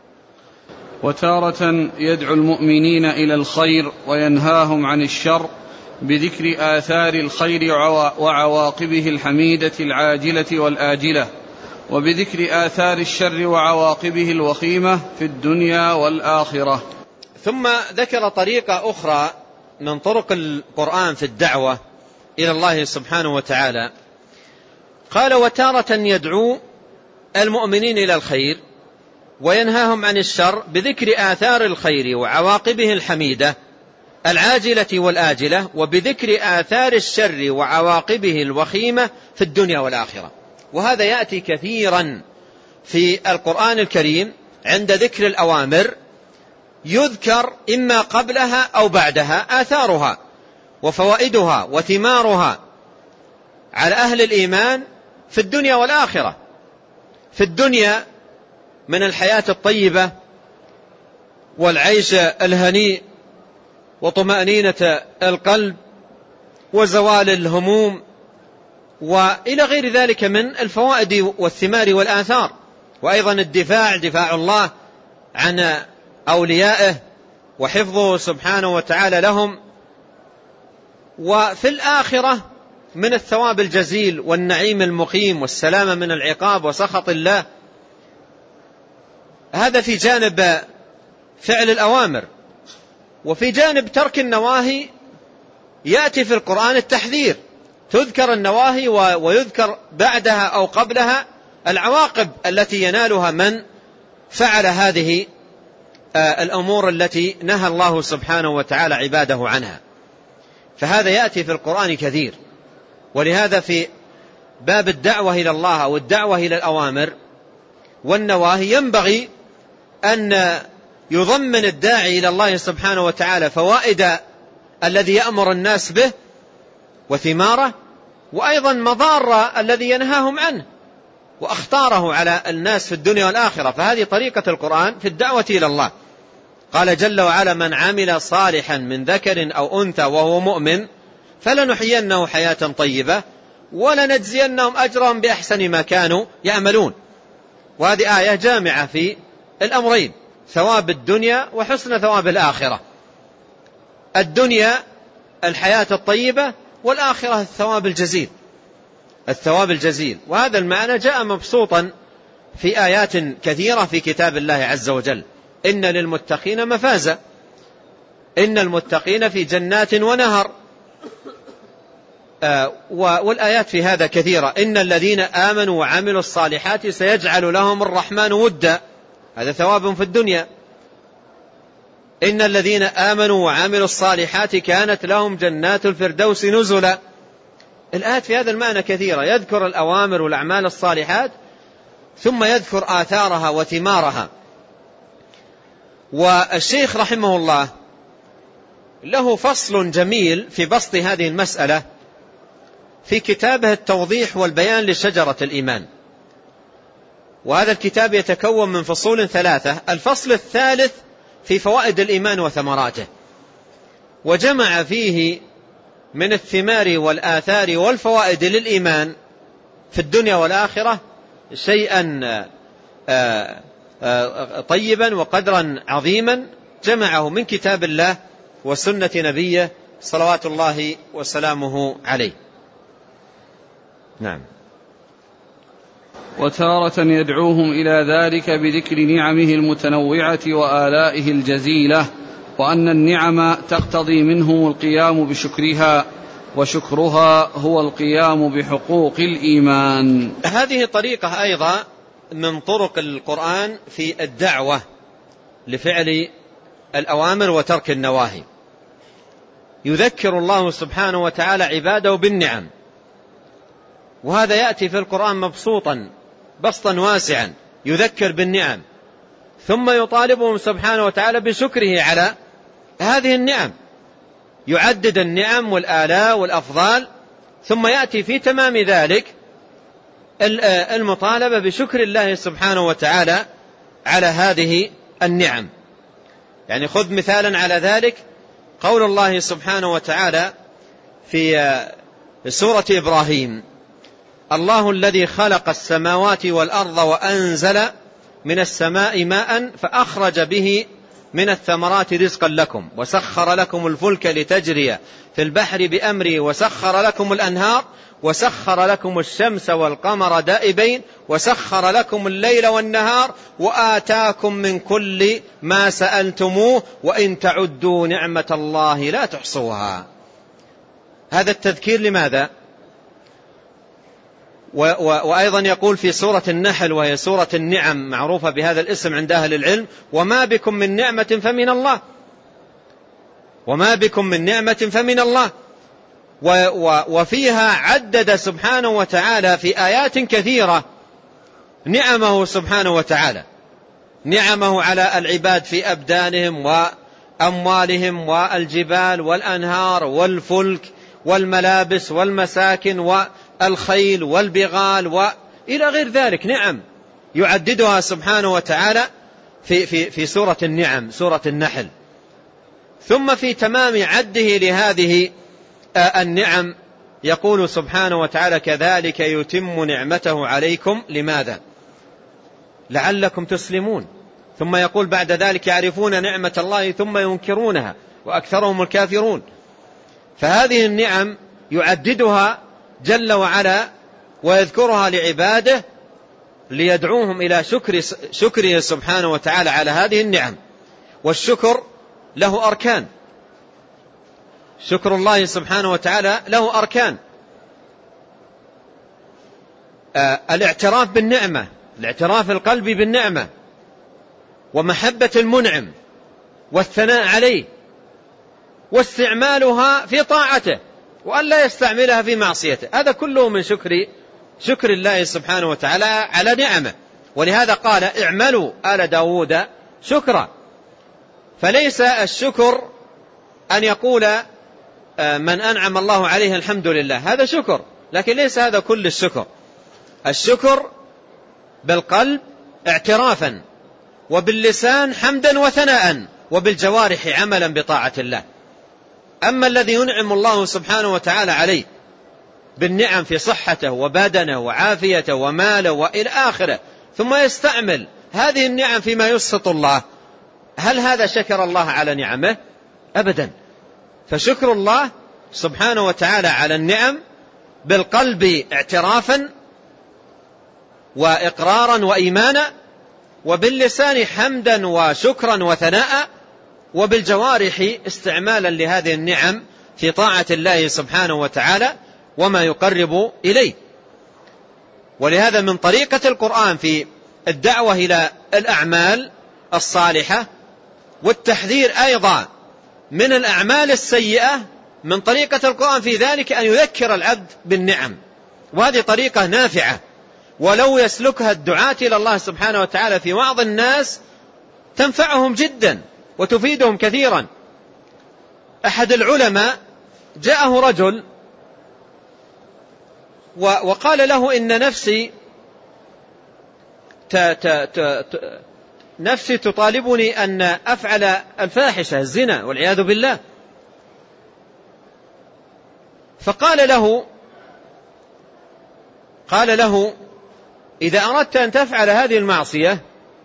وتارة يدعو المؤمنين إلى الخير وينهاهم عن الشر بذكر آثار الخير وعواقبه الحميدة العاجلة والآجلة، وبذكر آثار الشر وعواقبه الوخيمة في الدنيا والآخرة. ثم ذكر طريقة أخرى من طرق القرآن في الدعوة إلى الله سبحانه وتعالى. قال: وتارة يدعو المؤمنين إلى الخير وينهاهم عن الشر بذكر آثار الخير وعواقبه الحميدة العاجلة والآجلة، وبذكر آثار الشر وعواقبه الوخيمة في الدنيا والآخرة. وهذا يأتي كثيرا في القرآن الكريم عند ذكر الأوامر، يذكر إما قبلها أو بعدها آثارها وفوائدها وثمارها على أهل الإيمان في الدنيا والآخرة. في الدنيا من الحياة الطيبة والعيش الهنيء وطمأنينة القلب وزوال الهموم وإلى غير ذلك من الفوائد والثمار والآثار. وأيضا الدفاع، دفاع الله عن أوليائه وحفظه سبحانه وتعالى لهم. وفي الآخرة من الثواب الجزيل والنعيم المقيم والسلامة من العقاب وسخط الله. هذا في جانب فعل الأوامر. وفي جانب ترك النواهي يأتي في القرآن التحذير، تذكر النواهي ويذكر بعدها أو قبلها العواقب التي ينالها من فعل هذه الأمور التي نهى الله سبحانه وتعالى عباده عنها. فهذا يأتي في القرآن كثير. ولهذا في باب الدعوة إلى الله أو الدعوة إلى الأوامر والنواهي ينبغي أن يضمن الداعي إلى الله سبحانه وتعالى فوائد الذي يأمر الناس به وثماره، وأيضا مضار الذي ينهاهم عنه وأخطاره على الناس في الدنيا والآخرة. فهذه طريقة القرآن في الدعوة إلى الله. قال جل وعلا: من عمل صالحا من ذكر أو أنثى وهو مؤمن فلنحيينه حياة طيبة ولنجزينهم أجرهم بأحسن ما كانوا يعملون. وهذه آية جامعة في الأمرين، ثواب الدنيا وحسن ثواب الآخرة. الدنيا الحياة الطيبة، والآخرة الثواب الجزيل الثواب الجزيل. وهذا المعنى جاء مبسوطا في آيات كثيرة في كتاب الله عز وجل. إن للمتقين مفازة، إن المتقين في جنات ونهر. آه والآيات في هذا كثيرة. إن الذين آمنوا وعملوا الصالحات سيجعل لهم الرحمن ودا، هذا ثواب في الدنيا. إن الذين آمنوا وعملوا الصالحات كانت لهم جنات الفردوس نزلا. الآيات في هذا المعنى كثيرة، يذكر الأوامر والأعمال الصالحات ثم يذكر آثارها وثمارها. والشيخ رحمه الله له فصل جميل في بسط هذه المسألة في كتابه التوضيح والبيان لشجرة الإيمان. وهذا الكتاب يتكون من فصول ثلاثة. الفصل الثالث في فوائد الإيمان وثمراته، وجمع فيه من الثمار والآثار والفوائد للإيمان في الدنيا والآخرة شيئا طيبا وقدرا عظيما، جمعه من كتاب الله وسنة نبيه صلوات الله وسلامه عليه. نعم. وتارة يدعوهم إلى ذلك بذكر نعمه المتنوعة وآلائه الجزيلة، وأن النعم تقتضي منهم القيام بشكرها، وشكرها هو القيام بحقوق الإيمان. هذه طريقة أيضا من طرق القرآن في الدعوة لفعل الأوامر وترك النواهي. يذكر الله سبحانه وتعالى عباده بالنعم، وهذا يأتي في القرآن مبسوطا بسطا واسعا، يذكر بالنعم ثم يطالبهم سبحانه وتعالى بشكره على هذه النعم، يعدد النعم والآلاء والأفضال، ثم يأتي في تمام ذلك المطالبة بشكر الله سبحانه وتعالى على هذه النعم. يعني خذ مثالا على ذلك قول الله سبحانه وتعالى في سورة إبراهيم: الله الذي خلق السماوات والأرض وأنزل من السماء ماء فأخرج به من الثمرات رزقا لكم وسخر لكم الفلك لتجري في البحر بأمره وسخر لكم الأنهار وسخر لكم الشمس والقمر دائبين وسخر لكم الليل والنهار وآتاكم من كل ما سألتموه وإن تعدوا نعمة الله لا تحصوها. هذا التذكير لماذا؟ وأيضا يقول في سورة النحل وهي سورة النعم معروفة بهذا الاسم عند أهل العلم: وما بكم من نعمة فمن الله، وما بكم من نعمة فمن الله. وفيها عدد سبحانه وتعالى في آيات كثيرة نعمه سبحانه وتعالى، نعمه على العباد في أبدانهم وأموالهم والجبال والأنهار والفلك والملابس والمساكن والخيل والبغال وإلى غير ذلك، نعم يعددها سبحانه وتعالى في, في, في سورة النعم، سورة النحل. ثم في تمام عده لهذه النعم يقول سبحانه وتعالى كذلك يتم نعمته عليكم لماذا؟ لعلكم تسلمون. ثم يقول بعد ذلك يعرفون نعمة الله ثم ينكرونها وأكثرهم الكافرون. فهذه النعم يعددها جل وعلا ويذكرها لعباده ليدعوهم إلى شكر شكره سبحانه وتعالى على هذه النعم. والشكر له أركان، شكر الله سبحانه وتعالى له أركان. آه الاعتراف بالنعمة، الاعتراف القلبي بالنعمة، ومحبة المنعم، والثناء عليه، واستعمالها في طاعته، وأن لا يستعملها في معصيته. هذا كله من شكر شكر الله سبحانه وتعالى على نعمه. ولهذا قال اعملوا آل داود شكرا. فليس الشكر أن يقول من أنعم الله عليه الحمد لله، هذا شكر، لكن ليس هذا كل الشكر. الشكر بالقلب اعترافا، وباللسان حمدا وثناء، وبالجوارح عملا بطاعة الله. أما الذي ينعم الله سبحانه وتعالى عليه بالنعم في صحته وبدنه وعافيته وماله وإلى آخره، ثم يستعمل هذه النعم فيما يسخط الله، هل هذا شكر الله على نعمه؟ أبدا. فشكر الله سبحانه وتعالى على النعم بالقلب اعترافا وإقرارا وإيمانا، وباللسان حمدا وشكرا وثناء، وبالجوارح استعمالا لهذه النعم في طاعة الله سبحانه وتعالى وما يقرب إليه. ولهذا من طريقة القرآن في الدعوة إلى الأعمال الصالحة والتحذير أيضا من الأعمال السيئة، من طريقة القرآن في ذلك أن يذكر العبد بالنعم. وهذه طريقة نافعة، ولو يسلكها الدعاة إلى الله سبحانه وتعالى في وعظ الناس تنفعهم جدا وتفيدهم كثيرا. أحد العلماء جاءه رجل وقال له إن نفسي ت ت ت ت نفسي تطالبني أن أفعل الفاحشة الزنا والعياذ بالله. فقال له قال له إذا أردت أن تفعل هذه المعصية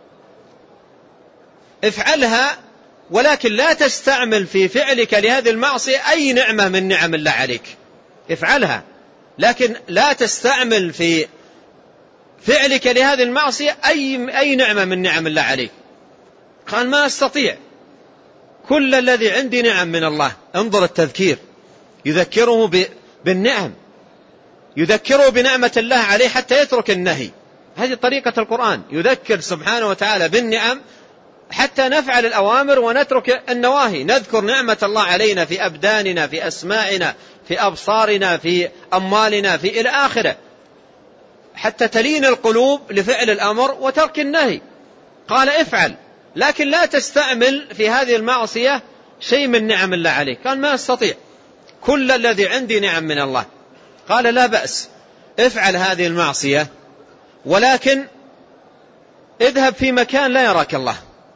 افعلها، ولكن لا تستعمل في فعلك لهذه المعصية أي نعمة من نعم الله عليك. افعلها، لكن لا تستعمل في فعلك لهذه المعصية أي, أي نعمة من نعم الله عليك. قال ما أستطيع، كل الذي عندي نعم من الله. انظر التذكير، يذكره بالنعم، يذكره بنعمة الله عليه حتى يترك النهي. هذه طريقة القرآن، يذكر سبحانه وتعالى بالنعم حتى نفعل الأوامر ونترك النواهي. نذكر نعمة الله علينا في أبداننا، في أسماعنا، في أبصارنا، في أموالنا، في إلى آخره، حتى تلين القلوب لفعل الأمر وترك النهي. قال افعل، لكن لا تستعمل في هذه المعصية شيء من نعم الله عليك. قال ما أستطيع، كل الذي عندي نعم من الله. قال لا بأس، افعل هذه المعصية، ولكن اذهب في مكان لا يراك الله،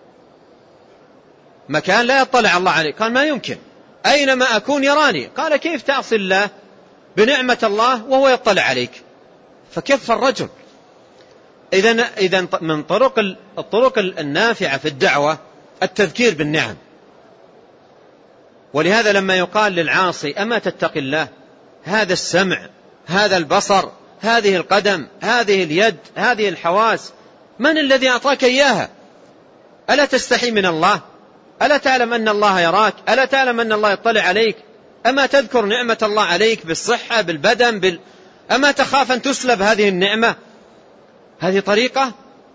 مكان لا يطلع الله عليك. قال ما يمكن، أينما أكون يراني. قال كيف تعصي الله بنعمة الله وهو يطلع عليك؟ فكف الرجل. إذن إذن من طرق الطرق النافعة في الدعوة التذكير بالنعم. ولهذا لما يقال للعاصي أما تتقي الله، هذا السمع، هذا البصر، هذه القدم، هذه اليد، هذه الحواس، من الذي أعطاك إياها؟ ألا تستحي من الله؟ ألا تعلم أن الله يراك؟ ألا تعلم أن الله يطلع عليك؟ أما تذكر نعمة الله عليك بالصحة، بالبدن، بال... أما تخاف أن تسلب هذه النعمة؟ هذه طريقة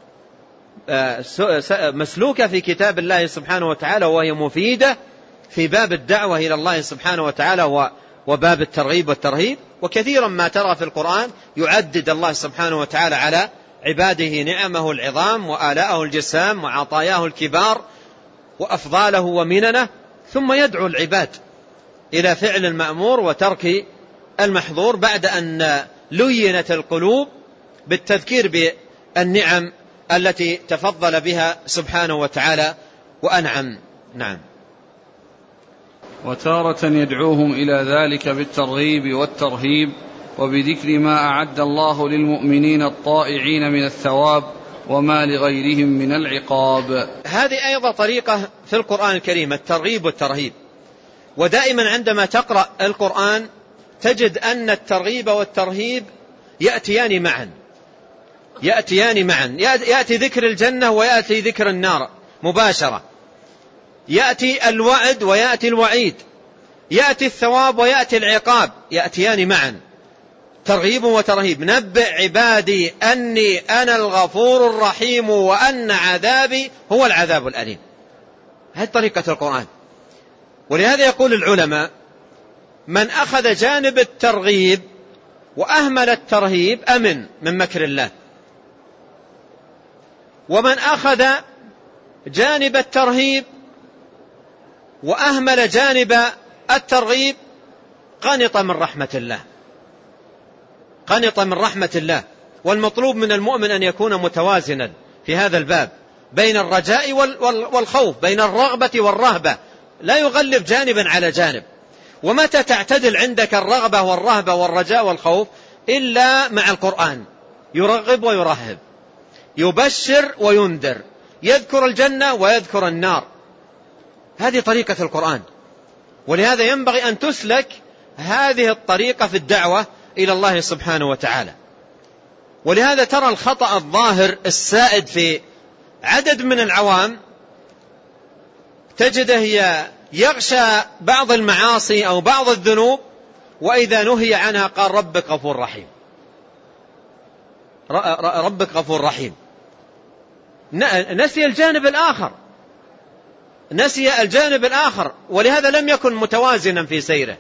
مسلوكة في كتاب الله سبحانه وتعالى، وهي مفيدة في باب الدعوة إلى الله سبحانه وتعالى وباب الترغيب والترهيب. وكثيرا ما ترى في القرآن يعدد الله سبحانه وتعالى على عباده نعمه العظام وآلاءه الجسام وعطاياه الكبار وأفضاله ومننه، ثم يدعو العباد إلى فعل المأمور وترك المحظور بعد أن لينت القلوب بالتذكير بالنعم التي تفضل بها سبحانه وتعالى وأنعم. نعم. وتارة يدعوهم إلى ذلك بالترغيب والترهيب وبذكر ما أعد الله للمؤمنين الطائعين من الثواب وما لغيرهم من العقاب. هذه أيضا طريقة في القرآن الكريم، الترغيب والترهيب. ودائما عندما تقرأ القرآن تجد أن الترغيب والترهيب يأتيان معا يأتيان معا يأتي ذكر الجنة ويأتي ذكر النار مباشرة، يأتي الوعد ويأتي الوعيد، يأتي الثواب ويأتي العقاب، يأتيان معا، ترغيب وترهيب. نبئ عبادي أني أنا الغفور الرحيم وأن عذابي هو العذاب الأليم. هذه طريقة القرآن. ولهذا يقول العلماء: من أخذ جانب الترغيب وأهمل الترهيب أمن من مكر الله، ومن أخذ جانب الترهيب وأهمل جانب الترغيب قنط من رحمة الله قنط من رحمة الله. والمطلوب من المؤمن أن يكون متوازنا في هذا الباب بين الرجاء والخوف، بين الرغبة والرهبة، لا يغلب جانبا على جانب. ومتى تعتدل عندك الرغبة والرهبة والرجاء والخوف إلا مع القرآن، يرغب ويرهب، يبشر وينذر، يذكر الجنة ويذكر النار. هذه طريقة القرآن. ولهذا ينبغي أن تسلك هذه الطريقة في الدعوة إلى الله سبحانه وتعالى. ولهذا ترى الخطأ الظاهر السائد في عدد من العوام، تجده يغشى بعض المعاصي أو بعض الذنوب، وإذا نهي عنها قال ربك غفور رحيم، ربك غفور رحيم. نسي الجانب الآخر، نسي الجانب الآخر، ولهذا لم يكن متوازنا في سيره.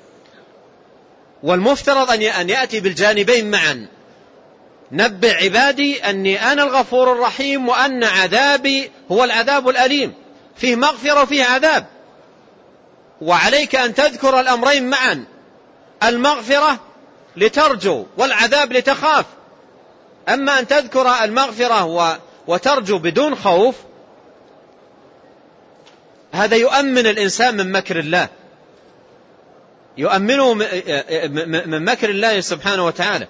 والمفترض أن يأتي بالجانبين معا. نبئ عبادي أني أنا الغفور الرحيم وأن عذابي هو العذاب الأليم، فيه مغفرة وفيه عذاب. وعليك أن تذكر الأمرين معا، المغفرة لترجو والعذاب لتخاف. أما أن تذكر المغفرة وترجو بدون خوف، هذا يؤمن الإنسان من مكر الله، يؤمنه من مكر الله سبحانه وتعالى.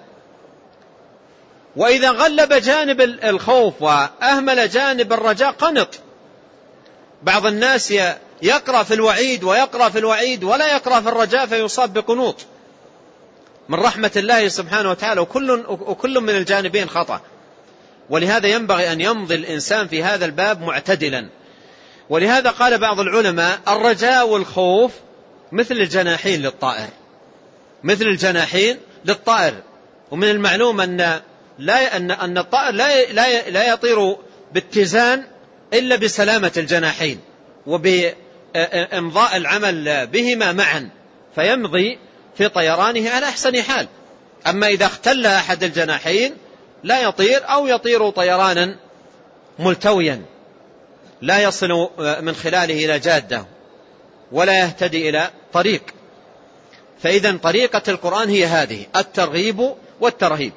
وإذا غلب جانب الخوف وأهمل جانب الرجاء قنط. بعض الناس يقرأ في الوعيد ويقرأ في الوعيد ولا يقرأ في الرجاء، فيصاب بقنوط من رحمة الله سبحانه وتعالى، وكل, وكل من الجانبين خطأ. ولهذا ينبغي أن يمضي الإنسان في هذا الباب معتدلا. ولهذا قال بعض العلماء: الرجاء والخوف مثل الجناحين للطائر، مثل الجناحين للطائر. ومن المعلوم أن لا أن أن الطائر لا لا لا يطير باتزان إلا بسلامة الجناحين وبإمضاء العمل بهما معا، فيمضي في طيرانه على أحسن حال. أما إذا اختل أحد الجناحين لا يطير، أو يطير طيرانا ملتويا لا يصل من خلاله إلى جادة ولا يهتدي إلى طريق. فإذا طريقة القرآن هي هذه: الترغيب والترهيب،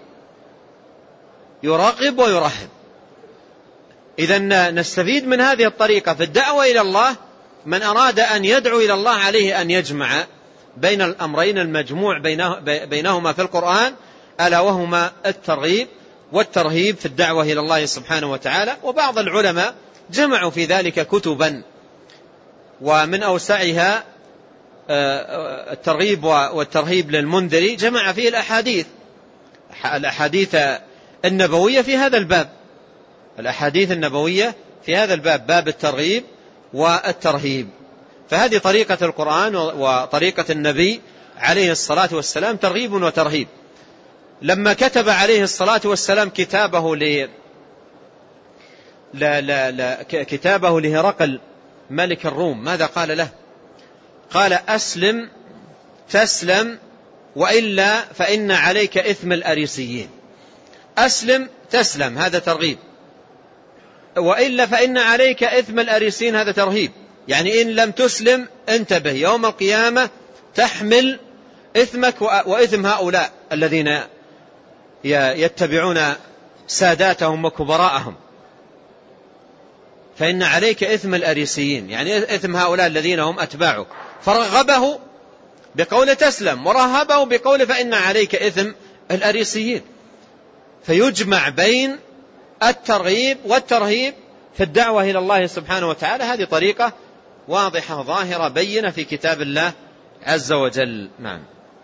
يرغب ويرهب. إذا نستفيد من هذه الطريقة في الدعوة إلى الله. من أراد أن يدعو إلى الله عليه أن يجمع بين الأمرين المجموع بينهما في القرآن، ألا وهما الترغيب والترهيب في الدعوة إلى الله سبحانه وتعالى. وبعض العلماء جمعوا في ذلك كتبا، ومن أوسعها الترغيب والترهيب للمنذري، جمع فيه الأحاديث الأحاديث النبوية في هذا الباب، الأحاديث النبوية في هذا الباب، باب الترغيب والترهيب. فهذه طريقة القرآن وطريقة النبي عليه الصلاة والسلام، ترغيب وترهيب. لما كتب عليه الصلاة والسلام كتابه ل لا لا لا كتابه لهرقل ملك الروم، ماذا قال له؟ قال: أسلم تسلم، وإلا فإن عليك إثم الأريسيين. أسلم تسلم، هذا ترغيب، وإلا فإن عليك إثم الأريسيين، هذا ترهيب. يعني إن لم تسلم انتبه، يوم القيامة تحمل إثمك وإثم هؤلاء الذين يتبعون ساداتهم وكبراءهم. فإن عليك إثم الأريسيين، يعني إثم هؤلاء الذين هم أتباعك. فرغبه بقول تسلم، ورهبه بقول فإن عليك إثم الأريسيين. فيجمع بين الترغيب والترهيب في الدعوة إلى الله سبحانه وتعالى. هذه طريقة واضحة ظاهرة بينة في كتاب الله عز وجل. نعم.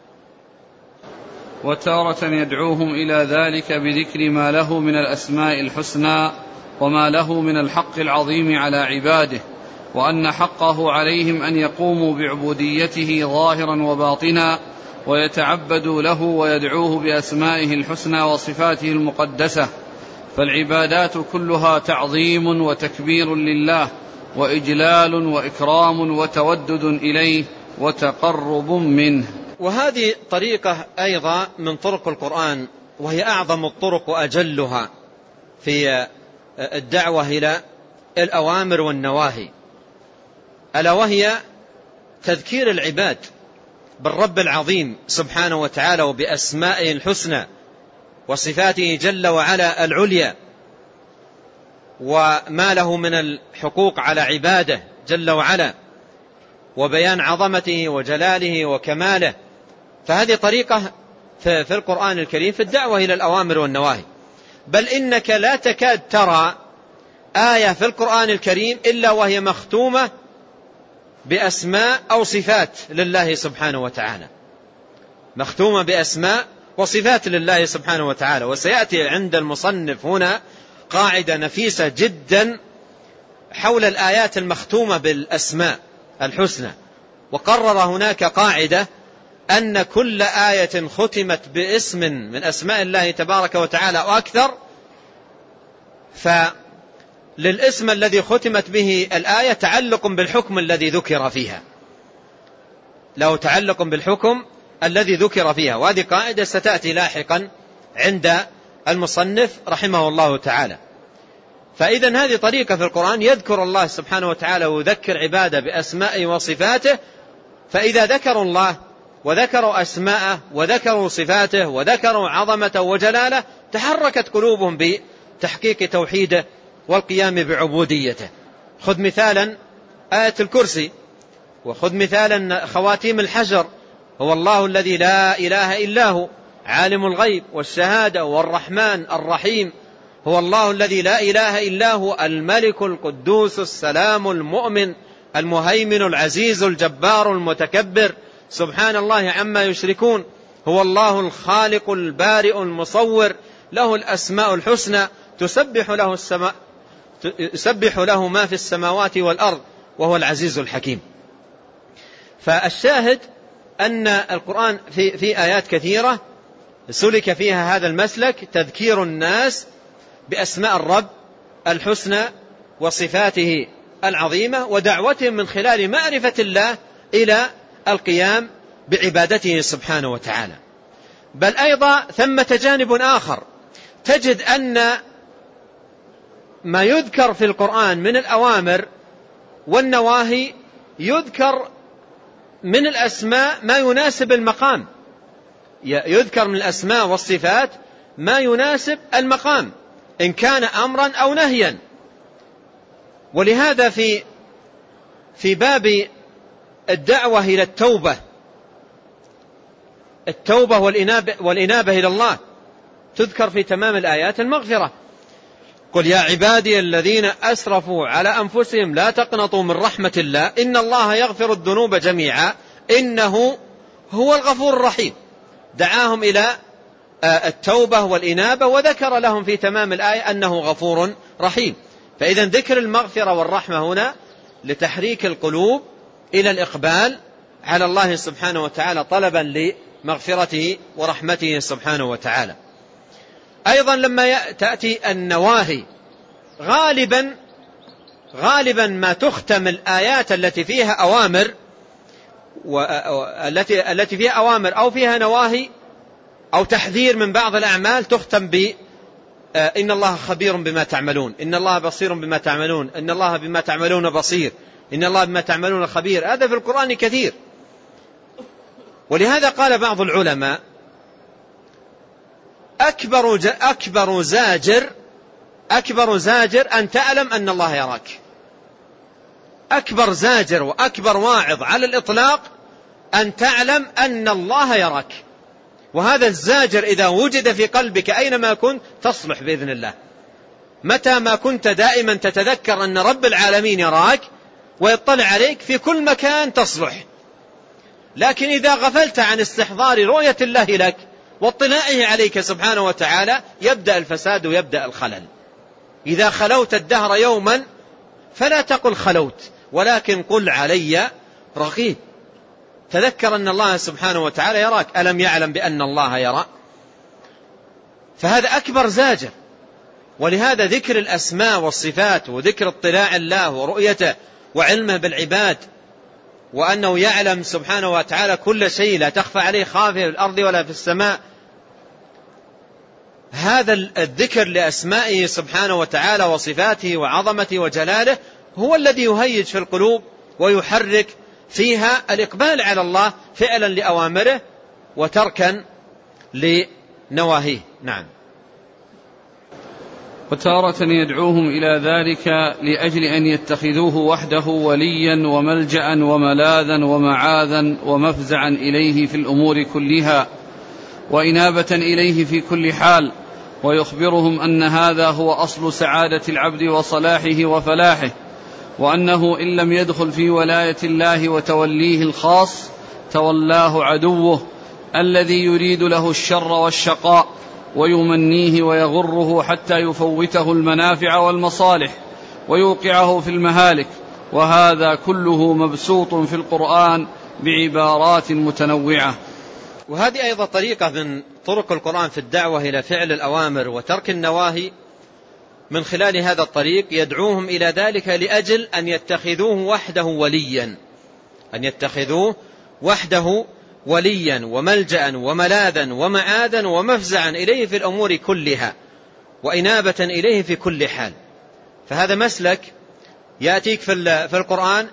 وتارة يدعوهم إلى ذلك بذكر ما له من الأسماء الحسنى وما له من الحق العظيم على عباده، وأن حقه عليهم أن يقوموا بعبوديته ظاهرا وباطنا ويتعبدوا له ويدعوه بأسمائه الحسنى وصفاته المقدسة. فالعبادات كلها تعظيم وتكبير لله وإجلال وإكرام وتودد إليه وتقرب منه. وهذه طريقة أيضا من طرق القرآن، وهي أعظم الطرق وأجلها في الدعوة إلى الأوامر والنواهي، ألا وهي تذكير العباد بالرب العظيم سبحانه وتعالى وبأسمائه الحسنى وصفاته جل وعلا العليا، وما له من الحقوق على عباده جل وعلا، وبيان عظمته وجلاله وكماله. فهذه طريقة في القرآن الكريم في الدعوة إلى الأوامر والنواهي. بل إنك لا تكاد ترى آية في القرآن الكريم إلا وهي مختومة بأسماء أو صفات لله سبحانه وتعالى، مختومة بأسماء وصفات لله سبحانه وتعالى. وسيأتي عند المصنف هنا قاعدة نفيسة جدا حول الآيات المختومة بالأسماء الحسنى. وقرر هناك قاعدة أن كل آية ختمت باسم من أسماء الله تبارك وتعالى أو أكثر، فللاسم الذي ختمت به الآية تعلق بالحكم الذي ذكر فيها، له تعلق بالحكم الذي ذكر فيها. وهذه قاعدة ستأتي لاحقا عند المصنف رحمه الله تعالى. فإذا هذه طريقة في القرآن، يذكر الله سبحانه وتعالى ويذكر عباده بأسمائه وصفاته، فإذا ذكروا الله وذكروا أسماءه وذكروا صفاته وذكروا عظمته وجلاله تحركت قلوبهم بتحقيق توحيده والقيام بعبوديته. خذ مثالا آية الكرسي، وخذ مثالا خواتيم الحجر: هو الله الذي لا إله إلا هو عالم الغيب والشهادة والرحمن الرحيم. هو الله الذي لا إله إلا هو الملك القدوس السلام المؤمن المهيمن العزيز الجبار المتكبر سبحان الله عما يشركون. هو الله الخالق البارئ المصور، له الأسماء الحسنى، تسبح له السماء يسبح له ما في السماوات والأرض وهو العزيز الحكيم. فالشاهد أن القرآن في, في آيات كثيرة سلك فيها هذا المسلك، تذكير الناس بأسماء الرب الحسنى وصفاته العظيمة، ودعوتهم من خلال معرفة الله إلى القيام بعبادته سبحانه وتعالى. بل أيضا ثمة جانب آخر، تجد أن ما يذكر في القرآن من الأوامر والنواهي يذكر من الأسماء ما يناسب المقام، يذكر من الأسماء والصفات ما يناسب المقام إن كان أمرا أو نهيا. ولهذا في في باب الدعوة إلى التوبة التوبة والإنابة, والإنابة إلى الله تذكر في تمام الآيات المغفرة: قل يا عبادي الذين أسرفوا على أنفسهم لا تقنطوا من رحمة الله إن الله يغفر الذنوب جميعا إنه هو الغفور الرحيم. دعاهم إلى التوبة والإنابة، وذكر لهم في تمام الآية أنه غفور رحيم. فإذا ذكر المغفرة والرحمة هنا لتحريك القلوب إلى الإقبال على الله سبحانه وتعالى طلبا لمغفرته ورحمته سبحانه وتعالى. أيضا لما تأتي النواهي غالبا غالبا ما تختم الآيات التي فيها أوامر والتي التي فيها أوامر أو فيها نواهي أو تحذير من بعض الأعمال تختم ب إن الله خبير بما تعملون، إن الله بصير بما تعملون، إن الله بما تعملون بصير، إن الله بما تعملون خبير. هذا في القرآن كثير. ولهذا قال بعض العلماء: أكبر أكبر زاجر أكبر زاجر أن تعلم أن الله يراك. أكبر زاجر وأكبر واعظ على الإطلاق أن تعلم أن الله يراك، وهذا الزاجر إذا وجد في قلبك أينما كنت تصلح بإذن الله. متى ما كنت دائما تتذكر أن رب العالمين يراك ويطلع عليك في كل مكان تصلح. لكن إذا غفلت عن استحضار رؤية الله لك واطلاعه عليك سبحانه وتعالى يبدأ الفساد ويبدأ الخلل. إذا خلوت الدهر يوما فلا تقل خلوت، ولكن قل علي رقيب. تذكر أن الله سبحانه وتعالى يراك. ألم يعلم بأن الله يرى؟ فهذا أكبر زاجر. ولهذا ذكر الأسماء والصفات وذكر اطلاع الله ورؤيته وعلمه بالعباد وأنه يعلم سبحانه وتعالى كل شيء لا تخفى عليه خافية في الأرض ولا في السماء، هذا الذكر لأسمائه سبحانه وتعالى وصفاته وعظمته وجلاله هو الذي يهيج في القلوب ويحرك فيها الإقبال على الله فعلا لأوامره وتركا لنواهيه. نعم. وتارة يدعوهم إلى ذلك لأجل أن يتخذوه وحده وليا وملجأ وملاذا ومعاذا ومفزعا إليه في الأمور كلها وإنابة إليه في كل حال، ويخبرهم أن هذا هو أصل سعادة العبد وصلاحه وفلاحه، وأنه إن لم يدخل في ولاية الله وتوليه الخاص تولاه عدوه الذي يريد له الشر والشقاء ويمنيه ويغره حتى يفوته المنافع والمصالح ويوقعه في المهالك. وهذا كله مبسوط في القرآن بعبارات متنوعة. وهذه أيضا طريقة من طرق القرآن في الدعوة إلى فعل الأوامر وترك النواهي. من خلال هذا الطريق يدعوهم إلى ذلك لأجل أن يتخذوه وحده وليا، أن يتخذوه وحده وليا وملجأ وملاذا ومعاذا ومفزعا إليه في الأمور كلها وإنابة إليه في كل حال. فهذا مسلك يأتيك في القرآن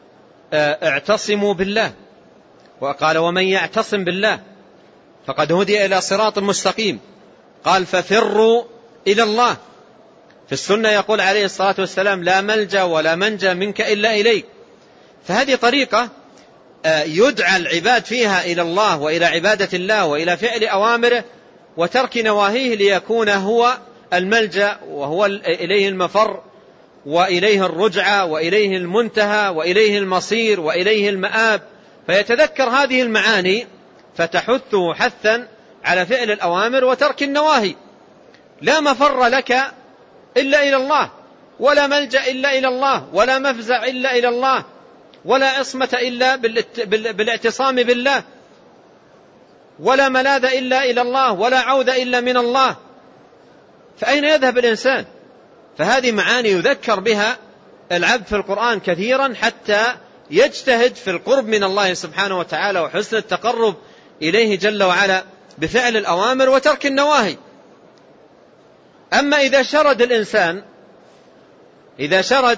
اعتصموا بالله، وقال ومن يعتصم بالله فقد هدي إلى صراط مستقيم. قال ففروا إلى الله. في السنة يقول عليه الصلاة والسلام لا ملجأ ولا منجى منك إلا إليك. فهذه طريقة يدعى العباد فيها إلى الله وإلى عبادة الله وإلى فعل أوامره وترك نواهيه ليكون هو الملجأ وهو إليه المفر وإليه الرجعة وإليه المنتهى وإليه المصير وإليه المآب. فيتذكر هذه المعاني فتحثه حثا على فعل الأوامر وترك النواهي. لا مفر لك إلا إلى الله، ولا ملجأ إلا إلى الله، ولا مفزع إلا إلى الله، ولا عصمة إلا بالاعتصام بالله، ولا ملاذ إلا إلى الله، ولا عوذ إلا من الله. فأين يذهب الإنسان؟ فهذه معاني يذكر بها العبد في القرآن كثيرا حتى يجتهد في القرب من الله سبحانه وتعالى وحسن التقرب إليه جل وعلا بفعل الأوامر وترك النواهي. أما إذا شرد الإنسان، إذا شرد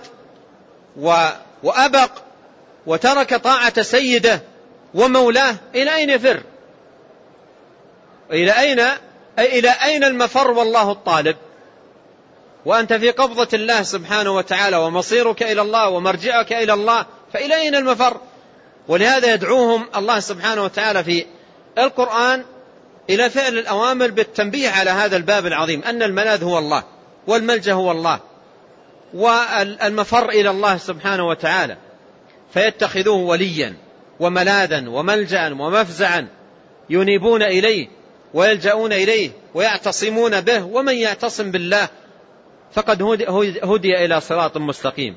وأبق وترك طاعة سيده ومولاه، إلى أين يفر؟ إلى أين إلى أين المفر والله الطالب؟ وأنت في قبضة الله سبحانه وتعالى ومصيرك إلى الله ومرجعك إلى الله، فإلى أين المفر؟ ولهذا يدعوهم الله سبحانه وتعالى في القرآن إلى فعل الأوامر بالتنبيه على هذا الباب العظيم، أن الملاذ هو الله والملجأ هو الله والمفر إلى الله سبحانه وتعالى. فيتخذوه وليا وملاذا وملجأ ومفزعا ينيبون إليه ويلجؤون إليه ويعتصمون به. ومن يعتصم بالله فقد هدي إلى صراط مستقيم.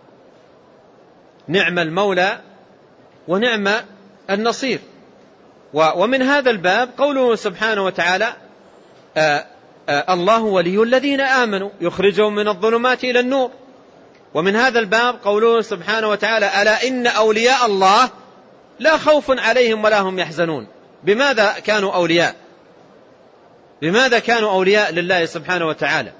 نعم المولى ونعم النصير. ومن هذا الباب قوله سبحانه وتعالى آآ آآ الله ولي الذين آمنوا يخرجهم من الظلمات إلى النور. ومن هذا الباب قوله سبحانه وتعالى ألا إن أولياء الله لا خوف عليهم ولا هم يحزنون. بماذا كانوا أولياء؟ بماذا كانوا أولياء لله سبحانه وتعالى؟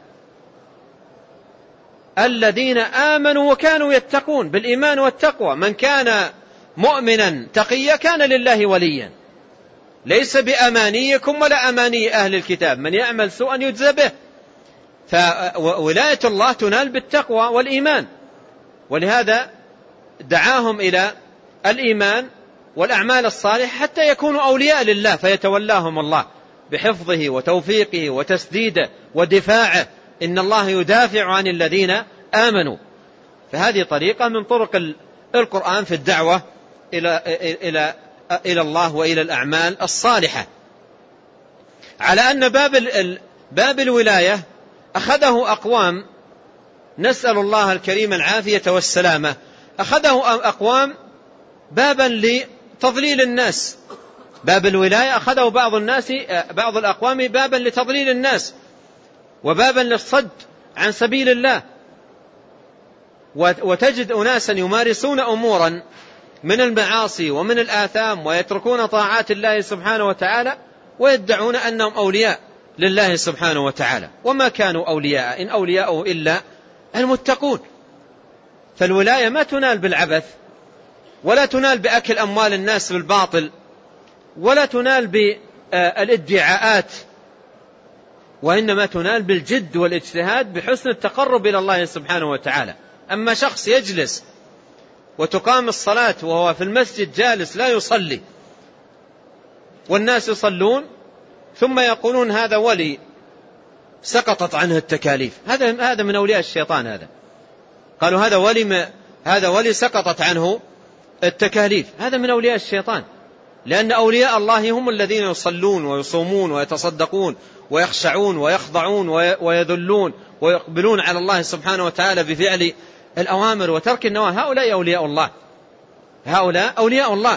الذين آمنوا وكانوا يتقون بالإيمان والتقوى. من كان مؤمنا تقيا كان لله وليا، ليس بأمانيكم ولا أماني أهل الكتاب، من يعمل سوءا يجزى به. فولاية الله تنال بالتقوى والإيمان. ولهذا دعاهم إلى الإيمان والأعمال الصالحة حتى يكونوا أولياء لله، فيتولاهم الله بحفظه وتوفيقه وتسديده ودفاعه. إن الله يدافع عن الذين آمنوا. فهذه طريقة من طرق القرآن في الدعوة إلى إلى إلى الله وإلى الأعمال الصالحة. على أن باب باب الولاية أخذه أقوام، نسأل الله الكريم العافية والسلامة، أخذه أقوام بابا لتضليل الناس. باب الولاية أخذه بعض الناس بعض الأقوام بابا لتضليل الناس وبابا للصد عن سبيل الله. وتجد أناسا يمارسون أمورا من المعاصي ومن الآثام ويتركون طاعات الله سبحانه وتعالى ويدعون أنهم أولياء لله سبحانه وتعالى، وما كانوا أولياء، إن أولياءه إلا المتقون. فالولاية ما تنال بالعبث، ولا تنال بأكل أموال الناس بالباطل، ولا تنال بالادعاءات، وإنما تنال بالجد والاجتهاد بحسن التقرب إلى الله سبحانه وتعالى. أما شخص يجلس وتقام الصلاة وهو في المسجد جالس لا يصلي والناس يصلون ثم يقولون هذا ولي سقطت عنه التكاليف، هذا هذا من أولياء الشيطان. هذا قالوا هذا ولي ما هذا ولي سقطت عنه التكاليف، هذا من أولياء الشيطان. لأن أولياء الله هم الذين يصلون ويصومون ويتصدقون ويخشعون ويخضعون ويذلون ويقبلون على الله سبحانه وتعالى بفعل الأوامر وترك النواهي. هؤلاء أولياء الله، هؤلاء أولياء الله.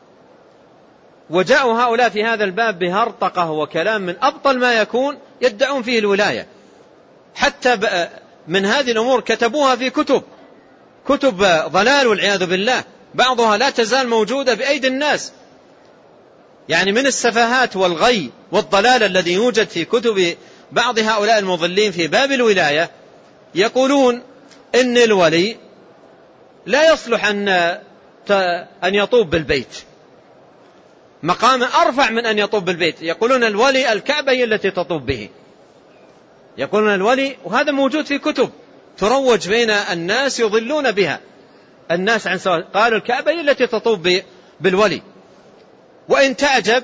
وجاءوا هؤلاء في هذا الباب بهرطقة وكلام من أبطل ما يكون يدعون فيه الولاية. حتى من هذه الأمور كتبوها في كتب كتب ضلال والعياذ بالله، بعضها لا تزال موجودة بأيدي الناس. يعني من السفاهات والغي والضلال الذي يوجد في كتب بعض هؤلاء المضلين في باب الولاية، يقولون إن الولي لا يصلح أن أن يطوب بالبيت، مقام أرفع من أن يطوب بالبيت. يقولون الولي الكعبة هي التي تطوب به، يقولون الولي، وهذا موجود في كتب تروج بين الناس يضلون بها الناس عن سواء. قالوا الكعبة هي التي تطوب بالولي. وإن تعجب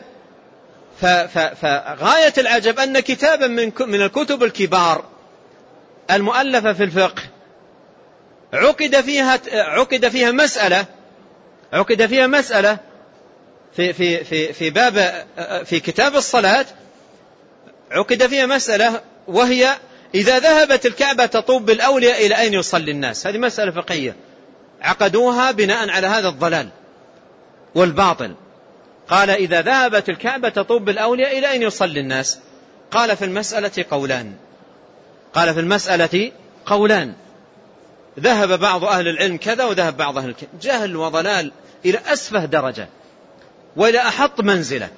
فغاية العجب أن كتابا من الكتب الكبار المؤلفة في الفقه عقد فيها عقد فيها مسألة عقد فيها مسألة في في في في باب في كتاب الصلاة، عقد فيها مسألة وهي إذا ذهبت الكعبة تطوب بالأولياء إلى أين يصلي الناس. هذه مسألة فقهية عقدوها بناء على هذا الضلال والباطل. قال إذا ذهبت الكعبة تطوب بالأولياء إلى أين يصلي الناس؟ قال في المسألة قولان قال في المسألة قولان ذهب بعض أهل العلم كذا وذهب بعض أهل الكلام. جهل وضلال إلى أسفه درجة وإلى أحط منزلة،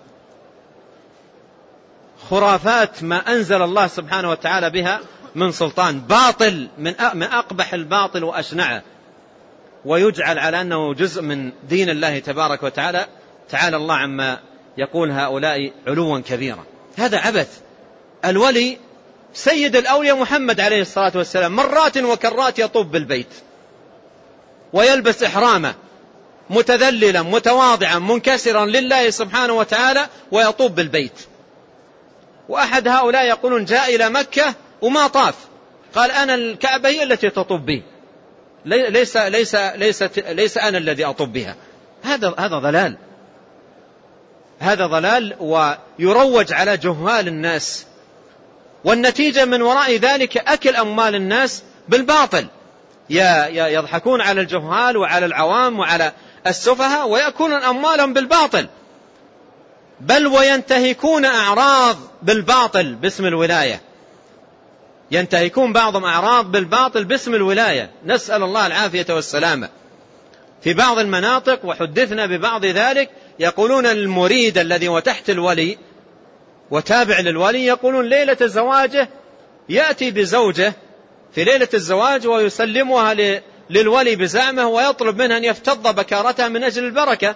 خرافات ما أنزل الله سبحانه وتعالى بها من سلطان، باطل من أقبح الباطل وأشنعه، ويجعل على أنه جزء من دين الله تبارك وتعالى. تعالى الله عما يقول هؤلاء علوا كبيرا. هذا عبث. الولي سيد الأولياء محمد عليه الصلاة والسلام مرات وكرات يطوب بالبيت ويلبس إحرامه متذللا متواضعا منكسرا لله سبحانه وتعالى ويطوب بالبيت. وأحد هؤلاء يقولون جاء إلى مكة وما طاف، قال أنا الكعبة هي التي تطوب بي، ليس, ليس, ليس, ليس أنا الذي أطوب بها. هذا هذا ضلال هذا ضلال ويروج على جهال الناس، والنتيجة من وراء ذلك أكل أموال الناس بالباطل. يضحكون على الجهال وعلى العوام وعلى السفهاء ويأكلون أموالهم بالباطل، بل وينتهكون أعراض بالباطل باسم الولاية. ينتهكون بعضهم أعراض بالباطل باسم الولاية، نسأل الله العافية والسلامة. في بعض المناطق وحدثنا ببعض ذلك يقولون المريد الذي هو تحت الولي وتابع للولي، يقولون ليلة زواجه يأتي بزوجه في ليلة الزواج ويسلمها للولي بزعمه ويطلب منها أن يفتض بكارتها من أجل البركة،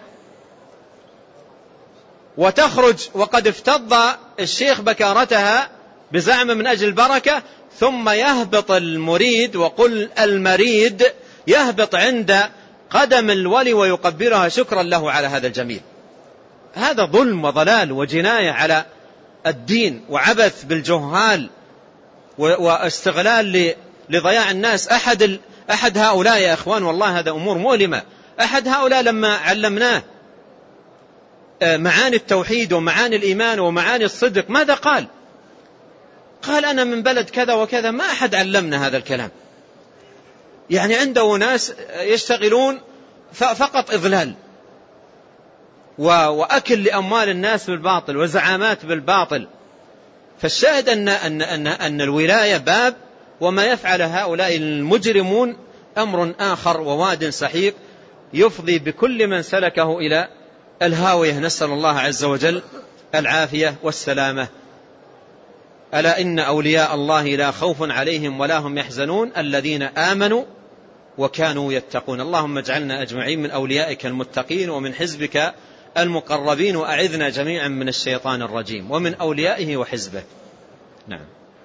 وتخرج وقد افتض الشيخ بكارتها بزعمه من أجل البركة، ثم يهبط المريد وقل المريد يهبط عند قدم الولي ويقبلها شكرا له على هذا الجميل. هذا ظلم وضلال وجناية على الدين وعبث بالجهال واستغلال لضياع الناس. أحد أحد هؤلاء يا إخوان والله هذا أمور مؤلمة، أحد هؤلاء لما علمناه معاني التوحيد ومعاني الإيمان ومعاني الصدق ماذا قال؟ قال أنا من بلد كذا وكذا ما أحد علمنا هذا الكلام. يعني عنده ناس يشتغلون فقط إضلال وأكل لأموال الناس بالباطل وزعامات بالباطل. فالشاهد أن, أن, أن, أن الولاية باب، وما يفعل هؤلاء المجرمون أمر آخر وواد سحيق يفضي بكل من سلكه إلى الهاوية. نسأل الله عز وجل العافية والسلامة. ألا إن أولياء الله لا خوف عليهم ولا هم يحزنون الذين آمنوا وكانوا يتقون. اللهم اجعلنا أجمعين من أوليائك المتقين ومن حزبك المقربين، وأعذنا جميعا من الشيطان الرجيم ومن أوليائه وحزبه. نعم.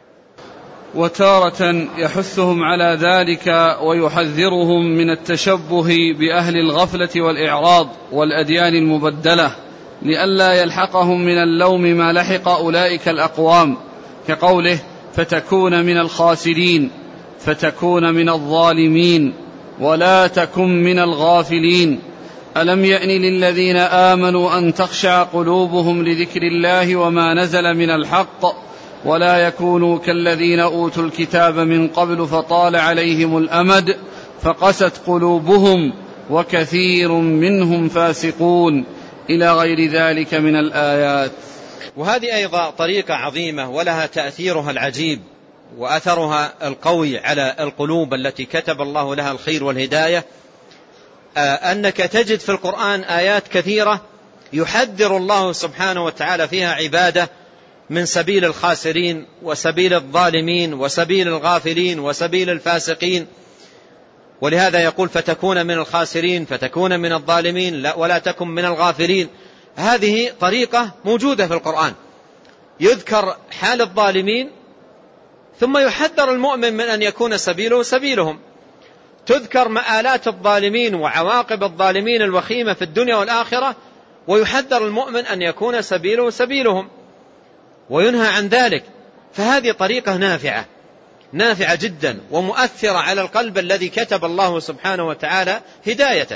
وتارة يحثهم على ذلك ويحذرهم من التشبه بأهل الغفلة والإعراض والأديان المبدلة لئلا يلحقهم من اللوم ما لحق أولئك الأقوام، كقوله فتكون من الخاسرين، فتكون من الظالمين، ولا تكن من الغافلين. ألم يأن للذين آمنوا أن تخشع قلوبهم لذكر الله وما نزل من الحق ولا يكونوا كالذين أوتوا الكتاب من قبل فطال عليهم الأمد فقست قلوبهم وكثير منهم فاسقون، إلى غير ذلك من الآيات. وهذه أيضا طريقة عظيمة ولها تأثيرها العجيب وأثرها القوي على القلوب التي كتب الله لها الخير والهداية، أنك تجد في القرآن آيات كثيرة يحذر الله سبحانه وتعالى فيها عباده من سبيل الخاسرين وسبيل الظالمين وسبيل الغافلين وسبيل الفاسقين. ولهذا يقول فتكون من الخاسرين، فتكون من الظالمين، لا ولا تكن من الغافلين. هذه طريقة موجودة في القرآن، يذكر حال الظالمين ثم يحذر المؤمن من أن يكون سبيله سبيلهم. تذكر مآلات الظالمين وعواقب الظالمين الوخيمة في الدنيا والآخرة ويحذر المؤمن أن يكون سبيله سبيلهم وينهى عن ذلك. فهذه طريقة نافعة نافعة جدا ومؤثرة على القلب الذي كتب الله سبحانه وتعالى هدايته.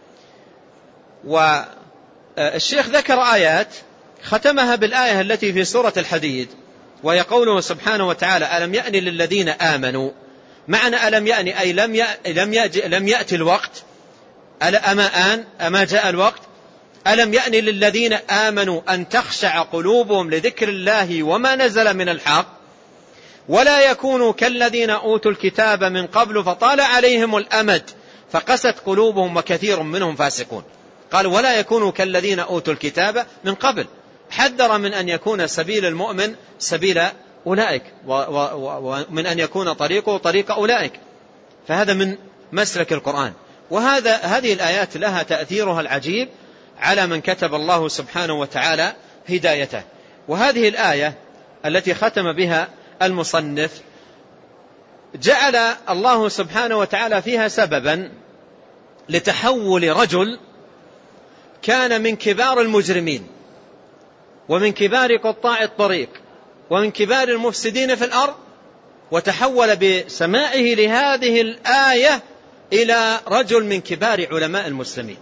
والشيخ ذكر آيات ختمها بالآية التي في سورة الحديد، وهي قوله سبحانه وتعالى ألم يأن للذين آمنوا. معنى ألم يأن أي لم لم لم يأتي الوقت، أما آن أما جاء الوقت. ألم يأن للذين آمنوا أن تخشع قلوبهم لذكر الله وما نزل من الحق ولا يكونوا كالذين أوتوا الكتاب من قبل فطال عليهم الأمد فقست قلوبهم وكثير منهم فاسقون. قال ولا يكونوا كالذين أوتوا الكتاب من قبل، حذر من أن يكون سبيل المؤمن سبيل أولئك ومن أن يكون طريقه طريق أولئك. فهذا من مسلك القرآن. وهذا هذه الآيات لها تأثيرها العجيب على من كتب الله سبحانه وتعالى هدايته. وهذه الآية التي ختم بها المصنف جعل الله سبحانه وتعالى فيها سببا لتحول رجل كان من كبار المجرمين ومن كبار قطاع الطريق ومن كبار المفسدين في الأرض، وتحول بسماعه لهذه الآية إلى رجل من كبار علماء المسلمين.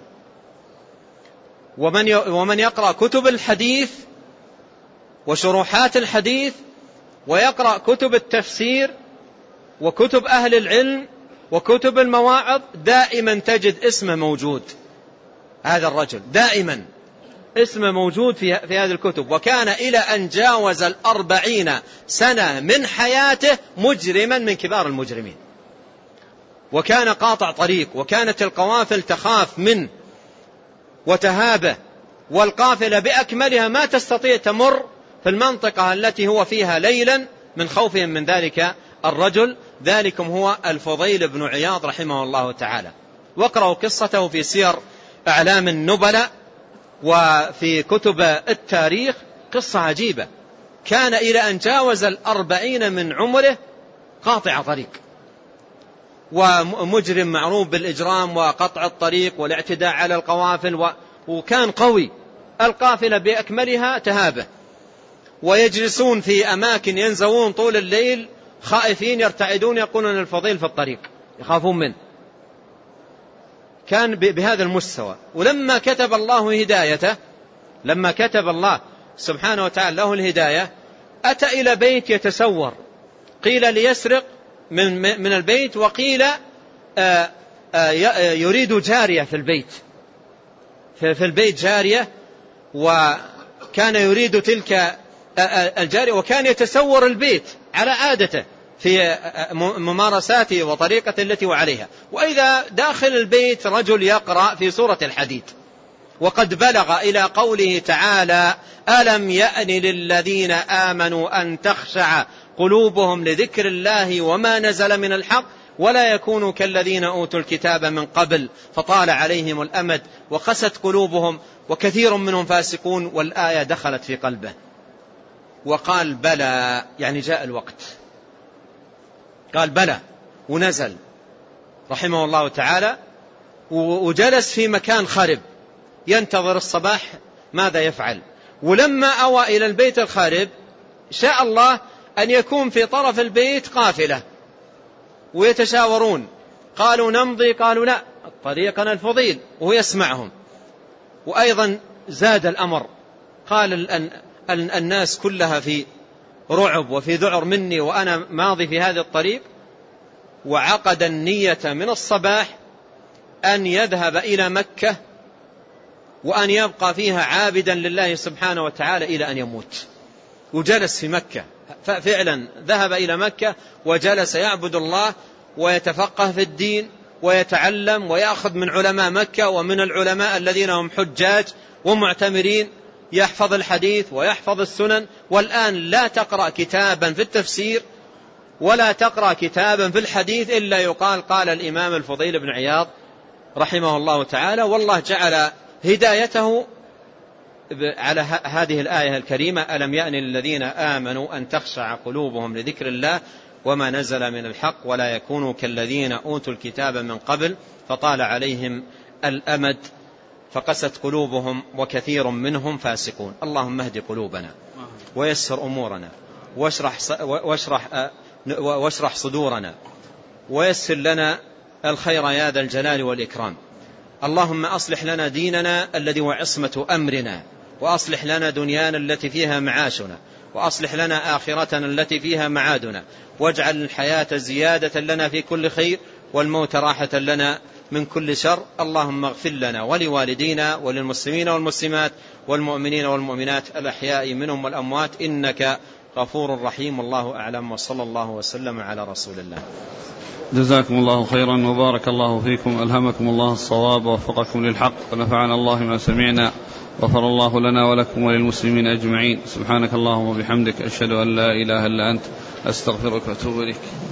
ومن ومن يقرأ كتب الحديث وشروحات الحديث ويقرأ كتب التفسير وكتب أهل العلم وكتب المواعظ دائما تجد اسمه موجود. هذا الرجل دائما اسمه موجود في في هذه الكتب. وكان إلى أن جاوز الأربعين سنة من حياته مجرما من كبار المجرمين، وكان قاطع طريق، وكانت القوافل تخاف منه وتهابه، والقافلة بأكملها ما تستطيع تمر في المنطقة التي هو فيها ليلا من خوفهم من ذلك الرجل. ذلكم هو الفضيل بن عياض رحمه الله تعالى. واقرأوا قصته في سير أعلام النبلاء وفي كتب التاريخ، قصة عجيبة. كان إلى أن جاوز الأربعين من عمره قاطع طريق، ومجرم معروف بالإجرام وقطع الطريق والاعتداء على القوافل و... وكان قوي، القافلة بأكملها تهابه، ويجلسون في أماكن ينزوون طول الليل خائفين يرتعدون يقولون الفضيل في الطريق يخافون منه، كان بهذا المستوى. ولما كتب الله هدايته، لما كتب الله سبحانه وتعالى له الهداية، أتى إلى بيت يتسور، قيل ليسرق من, من البيت، وقيل آآ آآ يريد جارية في البيت، في البيت جارية، وكان يريد تلك الجارية، وكان يتسور البيت على عادته في ممارساته وطريقة التي وعليها. وإذا داخل البيت رجل يقرأ في سورة الحديد، وقد بلغ إلى قوله تعالى: ألم يأن للذين آمنوا أن تخشع قلوبهم لذكر الله وما نزل من الحق ولا يكونوا كالذين أوتوا الكتاب من قبل فطال عليهم الأمد وقست قلوبهم وكثير منهم فاسقون. والآية دخلت في قلبه وقال بلى، يعني جاء الوقت، قال بلى ونزل رحمه الله تعالى، وجلس في مكان خرب ينتظر الصباح ماذا يفعل. ولما أوى إلى البيت الخارب شاء الله أن يكون في طرف البيت قافلة ويتشاورون، قالوا نمضي، قالوا لا طريقنا الفضيل، وهو يسمعهم. وأيضا زاد الأمر، قال الناس كلها في رعب وفي ذعر مني وأنا ماضي في هذا الطريق، وعقد النية من الصباح أن يذهب إلى مكة وأن يبقى فيها عابدا لله سبحانه وتعالى إلى أن يموت. وجلس في مكة ففعلا ذهب إلى مكة وجلس يعبد الله ويتفقه في الدين ويتعلم ويأخذ من علماء مكة ومن العلماء الذين هم حجاج ومعتمرين، يحفظ الحديث ويحفظ السنن. والآن لا تقرأ كتابا في التفسير ولا تقرأ كتابا في الحديث إلا يقال قال الإمام الفضيل بن عياض رحمه الله تعالى. والله جعل هدايته على هذه الآية الكريمة: ألم يأن للذين آمنوا أن تخشع قلوبهم لذكر الله وما نزل من الحق ولا يكونوا كالذين أوتوا الكتاب من قبل فطال عليهم الأمد فقست قلوبهم وكثير منهم فاسقون. اللهم اهد قلوبنا ويسر أمورنا واشرح, واشرح, واشرح صدورنا ويسر لنا الخير يا ذا الجلال والإكرام. اللهم أصلح لنا ديننا الذي هو عصمة أمرنا، وأصلح لنا دنيانا التي فيها معاشنا، وأصلح لنا آخرتنا التي فيها معادنا، واجعل الحياة زيادة لنا في كل خير والموت راحة لنا من كل شر. اللهم اغفر لنا ولوالدينا وللمسلمين والمسلمات والمؤمنين والمؤمنات الأحياء منهم والأموات إنك غفور رحيم. والله أعلم، وصلى الله وسلم على رسول الله. جزاكم الله خيرا وبارك الله فيكم، ألهمكم الله الصواب ووفقكم للحق ونفعنا الله ما سمعنا، غفر الله لنا ولكم وللمسلمين أجمعين. سبحانك اللهم وبحمدك، أشهد أن لا إله إلا أنت، أستغفرك وأتوب إليك.